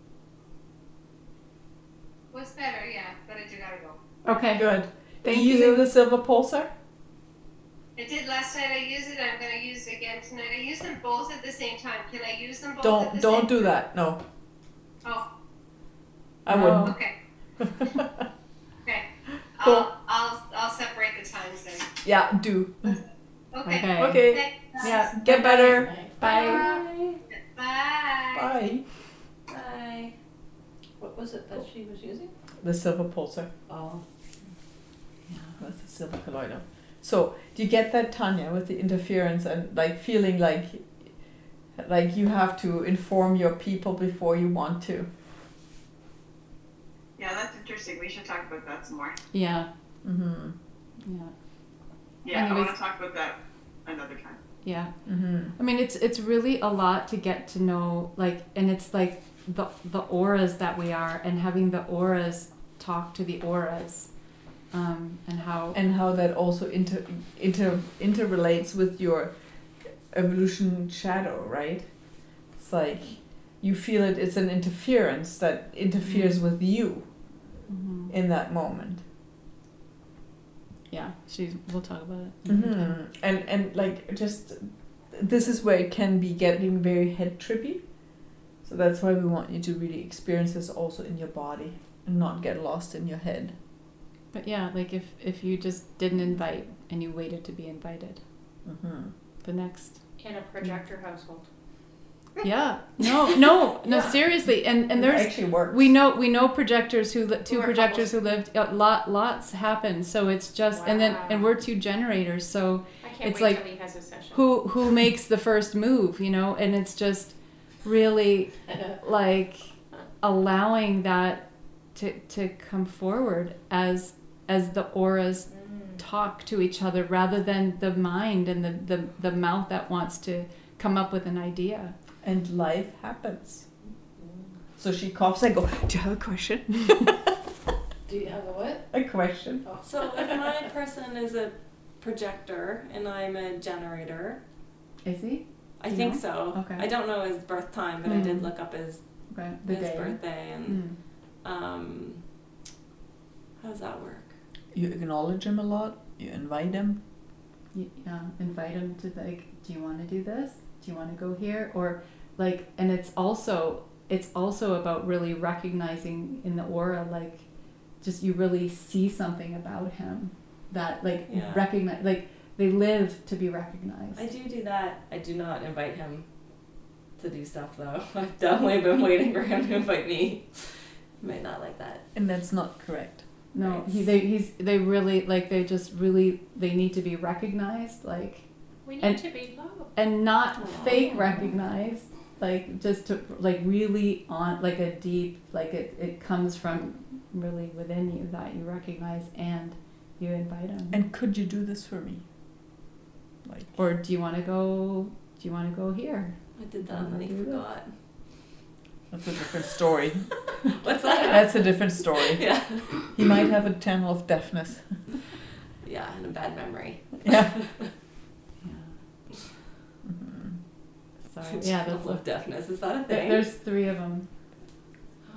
Speaker 4: was better, yeah. But I do gotta go.
Speaker 1: Okay.
Speaker 8: Good.
Speaker 1: Thank
Speaker 8: Are you using
Speaker 1: you.
Speaker 8: the silver pulsar?
Speaker 4: I did last night. I used it. I'm gonna use it again tonight. I use them both at the same time. Can I use them both? at the
Speaker 8: Don't
Speaker 4: same
Speaker 8: do that. No.
Speaker 4: Oh,
Speaker 8: I
Speaker 1: No.
Speaker 8: wouldn't.
Speaker 4: okay. Okay.
Speaker 8: Cool.
Speaker 4: I'll separate the times then.
Speaker 8: Yeah, do.
Speaker 4: Okay.
Speaker 1: Okay.
Speaker 8: Okay.
Speaker 4: Thanks.
Speaker 1: Yeah.
Speaker 8: Get better.
Speaker 1: Bye.
Speaker 4: Bye.
Speaker 8: Bye.
Speaker 3: Bye.
Speaker 6: What was it that she was using?
Speaker 8: The silver pulsar.
Speaker 6: Oh.
Speaker 8: That's the silver colloidal. So, do you get that, Tanya, with the interference and like feeling like you have to inform your people before you want to?
Speaker 5: Yeah, that's interesting. We should talk about that some more.
Speaker 1: Yeah.
Speaker 8: Mm-hmm.
Speaker 1: Yeah.
Speaker 5: Yeah, I
Speaker 1: Anyways.
Speaker 5: want to talk about that another time.
Speaker 1: Yeah.
Speaker 8: Mm-hmm.
Speaker 1: I mean, it's really a lot to get to know, like, and it's like the auras that we are, and having the auras talk to the auras, and how.
Speaker 8: And how that also interrelates with your evolution shadow, right? It's like you feel it's an interference that interferes with you
Speaker 1: Mhm.
Speaker 8: in that moment.
Speaker 1: Yeah, we'll talk about it.
Speaker 8: Mm-hmm. And like just this is where it can be getting very head trippy. So that's why we want you to really experience this also in your body and not get lost in your head.
Speaker 1: But yeah, like if you just didn't invite and you waited to be invited,
Speaker 8: Mm-hmm.
Speaker 1: the next.
Speaker 7: In a projector household.
Speaker 1: Yeah. No.
Speaker 8: Yeah.
Speaker 1: Seriously. And
Speaker 8: It
Speaker 1: there's.
Speaker 8: actually works.
Speaker 1: We know projectors two
Speaker 7: Who are
Speaker 1: projectors who lived lots happened, so it's just and
Speaker 7: Wow.
Speaker 1: we're two generators, so
Speaker 7: I can't
Speaker 1: It's
Speaker 7: wait
Speaker 1: like,
Speaker 7: till he has a session.
Speaker 1: who makes the first move, and it's just really like allowing that to come forward as the auras talk to each other rather than the mind and the mouth that wants to come up with an idea.
Speaker 8: And life happens. So she coughs. I go, do you have a question?
Speaker 6: Do you have a what?
Speaker 8: A question.
Speaker 3: So if my person is a projector and I'm a generator,
Speaker 1: Is he?
Speaker 3: I
Speaker 1: You
Speaker 3: think
Speaker 1: know?
Speaker 3: so.
Speaker 1: Okay.
Speaker 3: I don't know his birth time, but I did
Speaker 1: Mm.
Speaker 3: look up his
Speaker 1: Okay. The day.
Speaker 3: birthday and
Speaker 1: Mm.
Speaker 3: how does that work?
Speaker 8: You acknowledge him a lot. You invite him.
Speaker 1: Invite him to like, do you want to do this? Do you want to go here? Or like, and it's also about really recognizing in the aura, like, just you really see something about him that like
Speaker 3: Yeah.
Speaker 1: recognize, like they live to be recognized.
Speaker 3: I do that. I do not invite him to do stuff though. I've definitely been waiting for him to invite me. He might not like that.
Speaker 8: And that's not correct.
Speaker 1: No,
Speaker 3: Right.
Speaker 1: they really like they need to be recognized, like,
Speaker 7: We need
Speaker 1: and-
Speaker 7: to be loved.
Speaker 1: and not
Speaker 3: Aw.
Speaker 1: fake recognized, like just to like really on like a deep, like it comes from really within you that you recognize and you invite him.
Speaker 8: And could you do this for me? Like,
Speaker 1: Or do you want to go here?
Speaker 3: I did that and then he
Speaker 1: Do this.
Speaker 3: forgot.
Speaker 8: that's a different story.
Speaker 3: What's that?
Speaker 8: That's a different story.
Speaker 3: Yeah.
Speaker 8: He might have a channel of deafness.
Speaker 3: Yeah, and a bad memory.
Speaker 8: Yeah.
Speaker 1: Yeah.
Speaker 8: Mhm.
Speaker 1: So yeah,
Speaker 3: Channels of deafness. Is that a thing?
Speaker 1: there's 3 of them.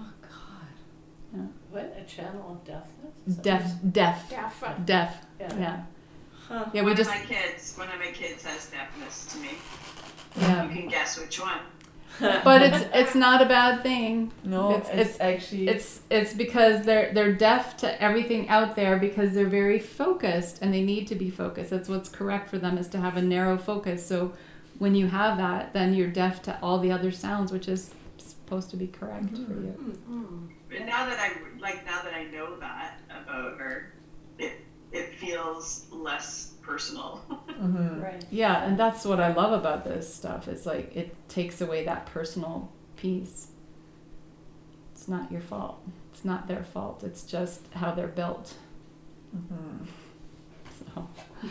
Speaker 6: What, a channel of deafness? Is that
Speaker 1: Deaf.
Speaker 7: Deaf.
Speaker 1: Yeah.
Speaker 3: Huh.
Speaker 1: Yeah, we
Speaker 5: one
Speaker 1: just
Speaker 5: of my kids has deafness to me.
Speaker 1: yeah.
Speaker 5: You can guess which one.
Speaker 1: But it's not a bad thing.
Speaker 8: No,
Speaker 1: It's-
Speaker 8: it's actually
Speaker 1: It's because they're deaf to everything out there because they're very focused and they need to be focused. That's what's correct for them, is to have a narrow focus. So when you have that, then you're deaf to all the other sounds, which is supposed to be correct for you.
Speaker 6: Mm-hmm.
Speaker 5: But now that I know that about her, it feels less personal.
Speaker 8: Mhm.
Speaker 6: Right.
Speaker 1: Yeah, and that's what I love about this stuff. Is like it takes away that personal piece. It's not your fault. It's not their fault. It's just how they're built.
Speaker 8: Mhm.
Speaker 1: So.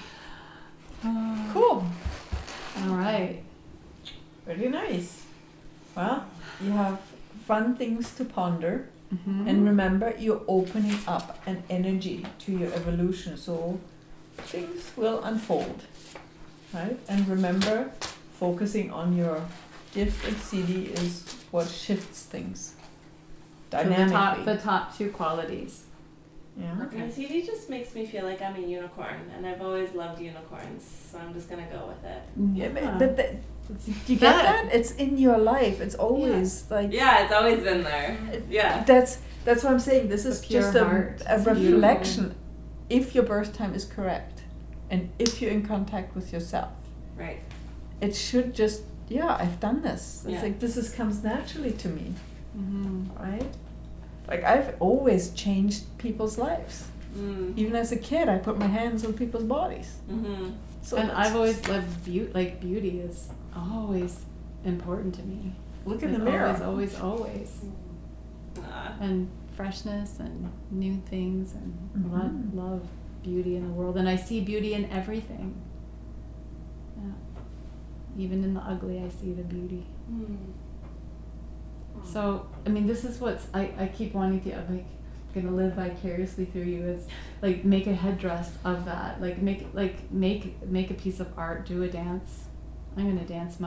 Speaker 8: Cool.
Speaker 1: All right.
Speaker 8: Very nice. Well, you have fun things to ponder.
Speaker 1: Mm-hmm.
Speaker 8: And remember, you're opening up an energy to your evolution, so things will unfold, right? And remember, focusing on your gift and CD is what shifts things dynamically.
Speaker 1: The top two qualities.
Speaker 8: Yeah.
Speaker 3: My CD just makes me feel like I'm a unicorn, and I've always loved unicorns, so I'm just gonna go with it.
Speaker 8: Yeah, but you get that? It's in your life. It's always like
Speaker 3: Yeah, it's always been there. Yeah.
Speaker 8: that's what I'm saying. This is
Speaker 1: The pure
Speaker 8: just
Speaker 1: heart.
Speaker 8: a
Speaker 1: It's
Speaker 8: reflection. If your birth time is correct, and if you're in contact with yourself,
Speaker 3: Right.
Speaker 8: it should just I've done this. It's
Speaker 3: Yeah.
Speaker 8: like this comes naturally to me,
Speaker 1: Mm-hmm.
Speaker 8: right? Like I've always changed people's lives.
Speaker 3: Mm.
Speaker 8: Even as a kid, I put my hands on people's bodies.
Speaker 3: Mm-hmm.
Speaker 8: So
Speaker 1: And
Speaker 8: that's-
Speaker 1: I've always loved beauty is always important to me.
Speaker 8: look in the
Speaker 1: Like,
Speaker 8: mirror.
Speaker 1: always. And freshness and new things and
Speaker 8: Mhm.
Speaker 1: love beauty in the world. And I see beauty in everything. Yeah. Even in the ugly, I see the beauty.
Speaker 3: Mm.
Speaker 1: So, I mean, this is what's, I keep wanting to, I'm like, gonna live vicariously through you, is like make a headdress of that. Like make a piece of art, do a dance. I'm gonna dance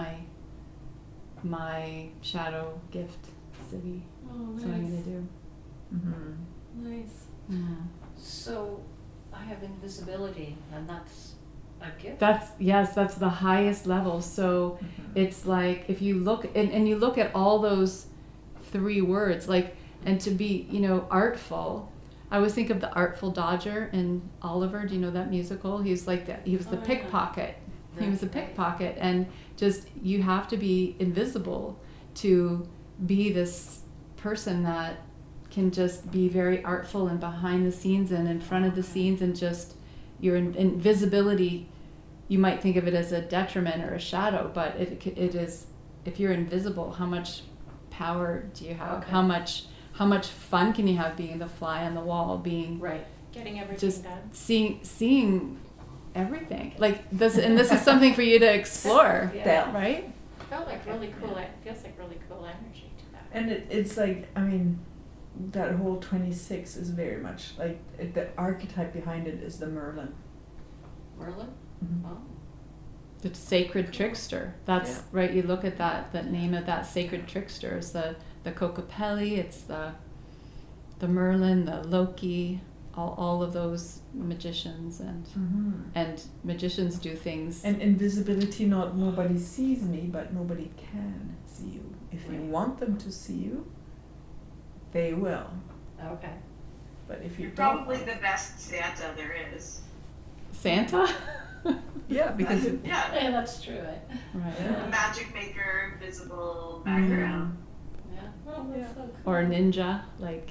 Speaker 1: my shadow gift city.
Speaker 3: Oh,
Speaker 1: That's what I'm gonna do.
Speaker 8: Mhm.
Speaker 3: Nice.
Speaker 1: Yeah.
Speaker 6: So I have invisibility, and that's a gift.
Speaker 1: That's the highest level. So it's like if you look and you look at all those three words, like, and to be, artful. I always think of the Artful Dodger in Oliver. Do you know that musical? He was like that. He was the
Speaker 3: Oh, yeah.
Speaker 1: pickpocket. He was a
Speaker 6: Right.
Speaker 1: pickpocket, and just you have to be invisible to be this person that can just be very artful and behind the scenes and in front of the scenes, and just your invisibility. You might think of it as a detriment or a shadow, but it is. If you're invisible, how much power do you have?
Speaker 6: Okay.
Speaker 1: How much fun can you have being the fly on the wall, being
Speaker 6: Right.
Speaker 7: Getting everything
Speaker 1: just
Speaker 7: done.
Speaker 1: seeing everything like this, and this is something for you to explore,
Speaker 6: Yeah.
Speaker 1: right?
Speaker 7: Felt like really cool. It feels like really cool energy to that.
Speaker 8: And it's like, I mean, that whole 26 is very much like the archetype behind it is the Merlin.
Speaker 6: Merlin?
Speaker 8: Mhm.
Speaker 6: Oh.
Speaker 1: The sacred trickster. That's
Speaker 8: Yeah.
Speaker 1: right. You look at that name of that sacred trickster is the Kokopelli. It's the Merlin, the Loki, all of those magicians, and magicians do things.
Speaker 8: And invisibility, not nobody sees me, but nobody can see you. If you
Speaker 6: Right.
Speaker 8: want them to see you, they will.
Speaker 6: Okay.
Speaker 8: But if you
Speaker 5: You're
Speaker 8: don't
Speaker 5: probably
Speaker 8: want-
Speaker 5: the best Santa there is.
Speaker 1: Santa.
Speaker 8: yeah, because it,
Speaker 5: Yeah.
Speaker 6: Yeah, that's true.
Speaker 1: Right.
Speaker 8: Yeah.
Speaker 5: A magic maker, visible background.
Speaker 6: Yeah. Oh, that's so cool.
Speaker 1: Or a ninja, like.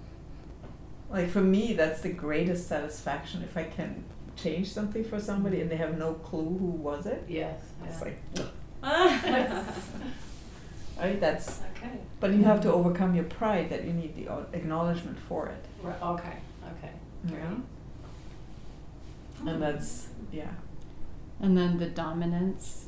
Speaker 8: like for me, that's the greatest satisfaction if I can change something for somebody and they have no clue who was it.
Speaker 6: Yes.
Speaker 8: It's
Speaker 6: Yeah.
Speaker 8: like, right? That's.
Speaker 6: Okay.
Speaker 8: But you have to overcome your pride that you need the acknowledgement for it.
Speaker 6: Right. Okay. Okay.
Speaker 8: Yeah. And that's
Speaker 1: And then the dominance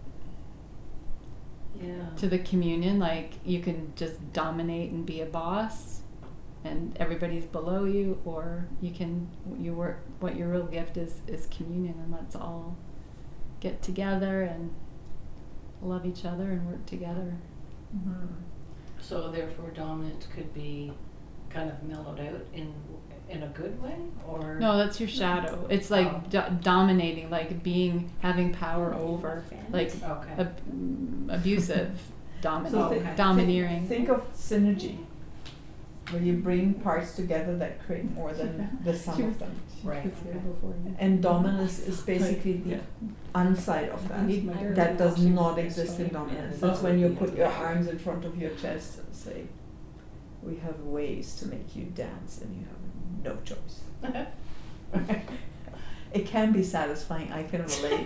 Speaker 6: Yeah.
Speaker 1: to the communion, like you can just dominate and be a boss and everybody's below you, or you work, what your real gift is communion, and let's all get together and love each other and work together.
Speaker 8: Mm-hmm.
Speaker 6: So therefore, dominance could be kind of mellowed out in a good way, or
Speaker 1: No, that's your shadow. It's like
Speaker 6: Oh.
Speaker 1: dominating, like having power over, like
Speaker 6: okay.
Speaker 1: abusive,
Speaker 8: So
Speaker 1: domineering.
Speaker 8: Think of synergy, where you bring parts together that create more than the sum of them.
Speaker 6: Right.
Speaker 8: And dominance is basically the unside of that. That does not exist in dominance. That's when you put your arms in front of your chest and say, we have ways to make you dance and you have no choice. It can be satisfying, I can relate.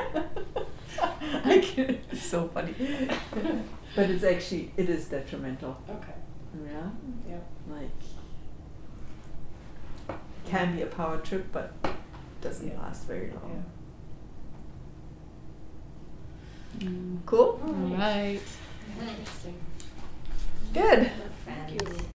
Speaker 8: It's so funny. But it is detrimental.
Speaker 6: Okay.
Speaker 8: Yeah?
Speaker 6: Yep.
Speaker 8: Like, can be a power trip, but doesn't
Speaker 6: Yeah.
Speaker 8: last very long.
Speaker 1: Mm.
Speaker 8: Cool?
Speaker 1: All right.
Speaker 6: Interesting.
Speaker 8: Good.
Speaker 3: Thank you.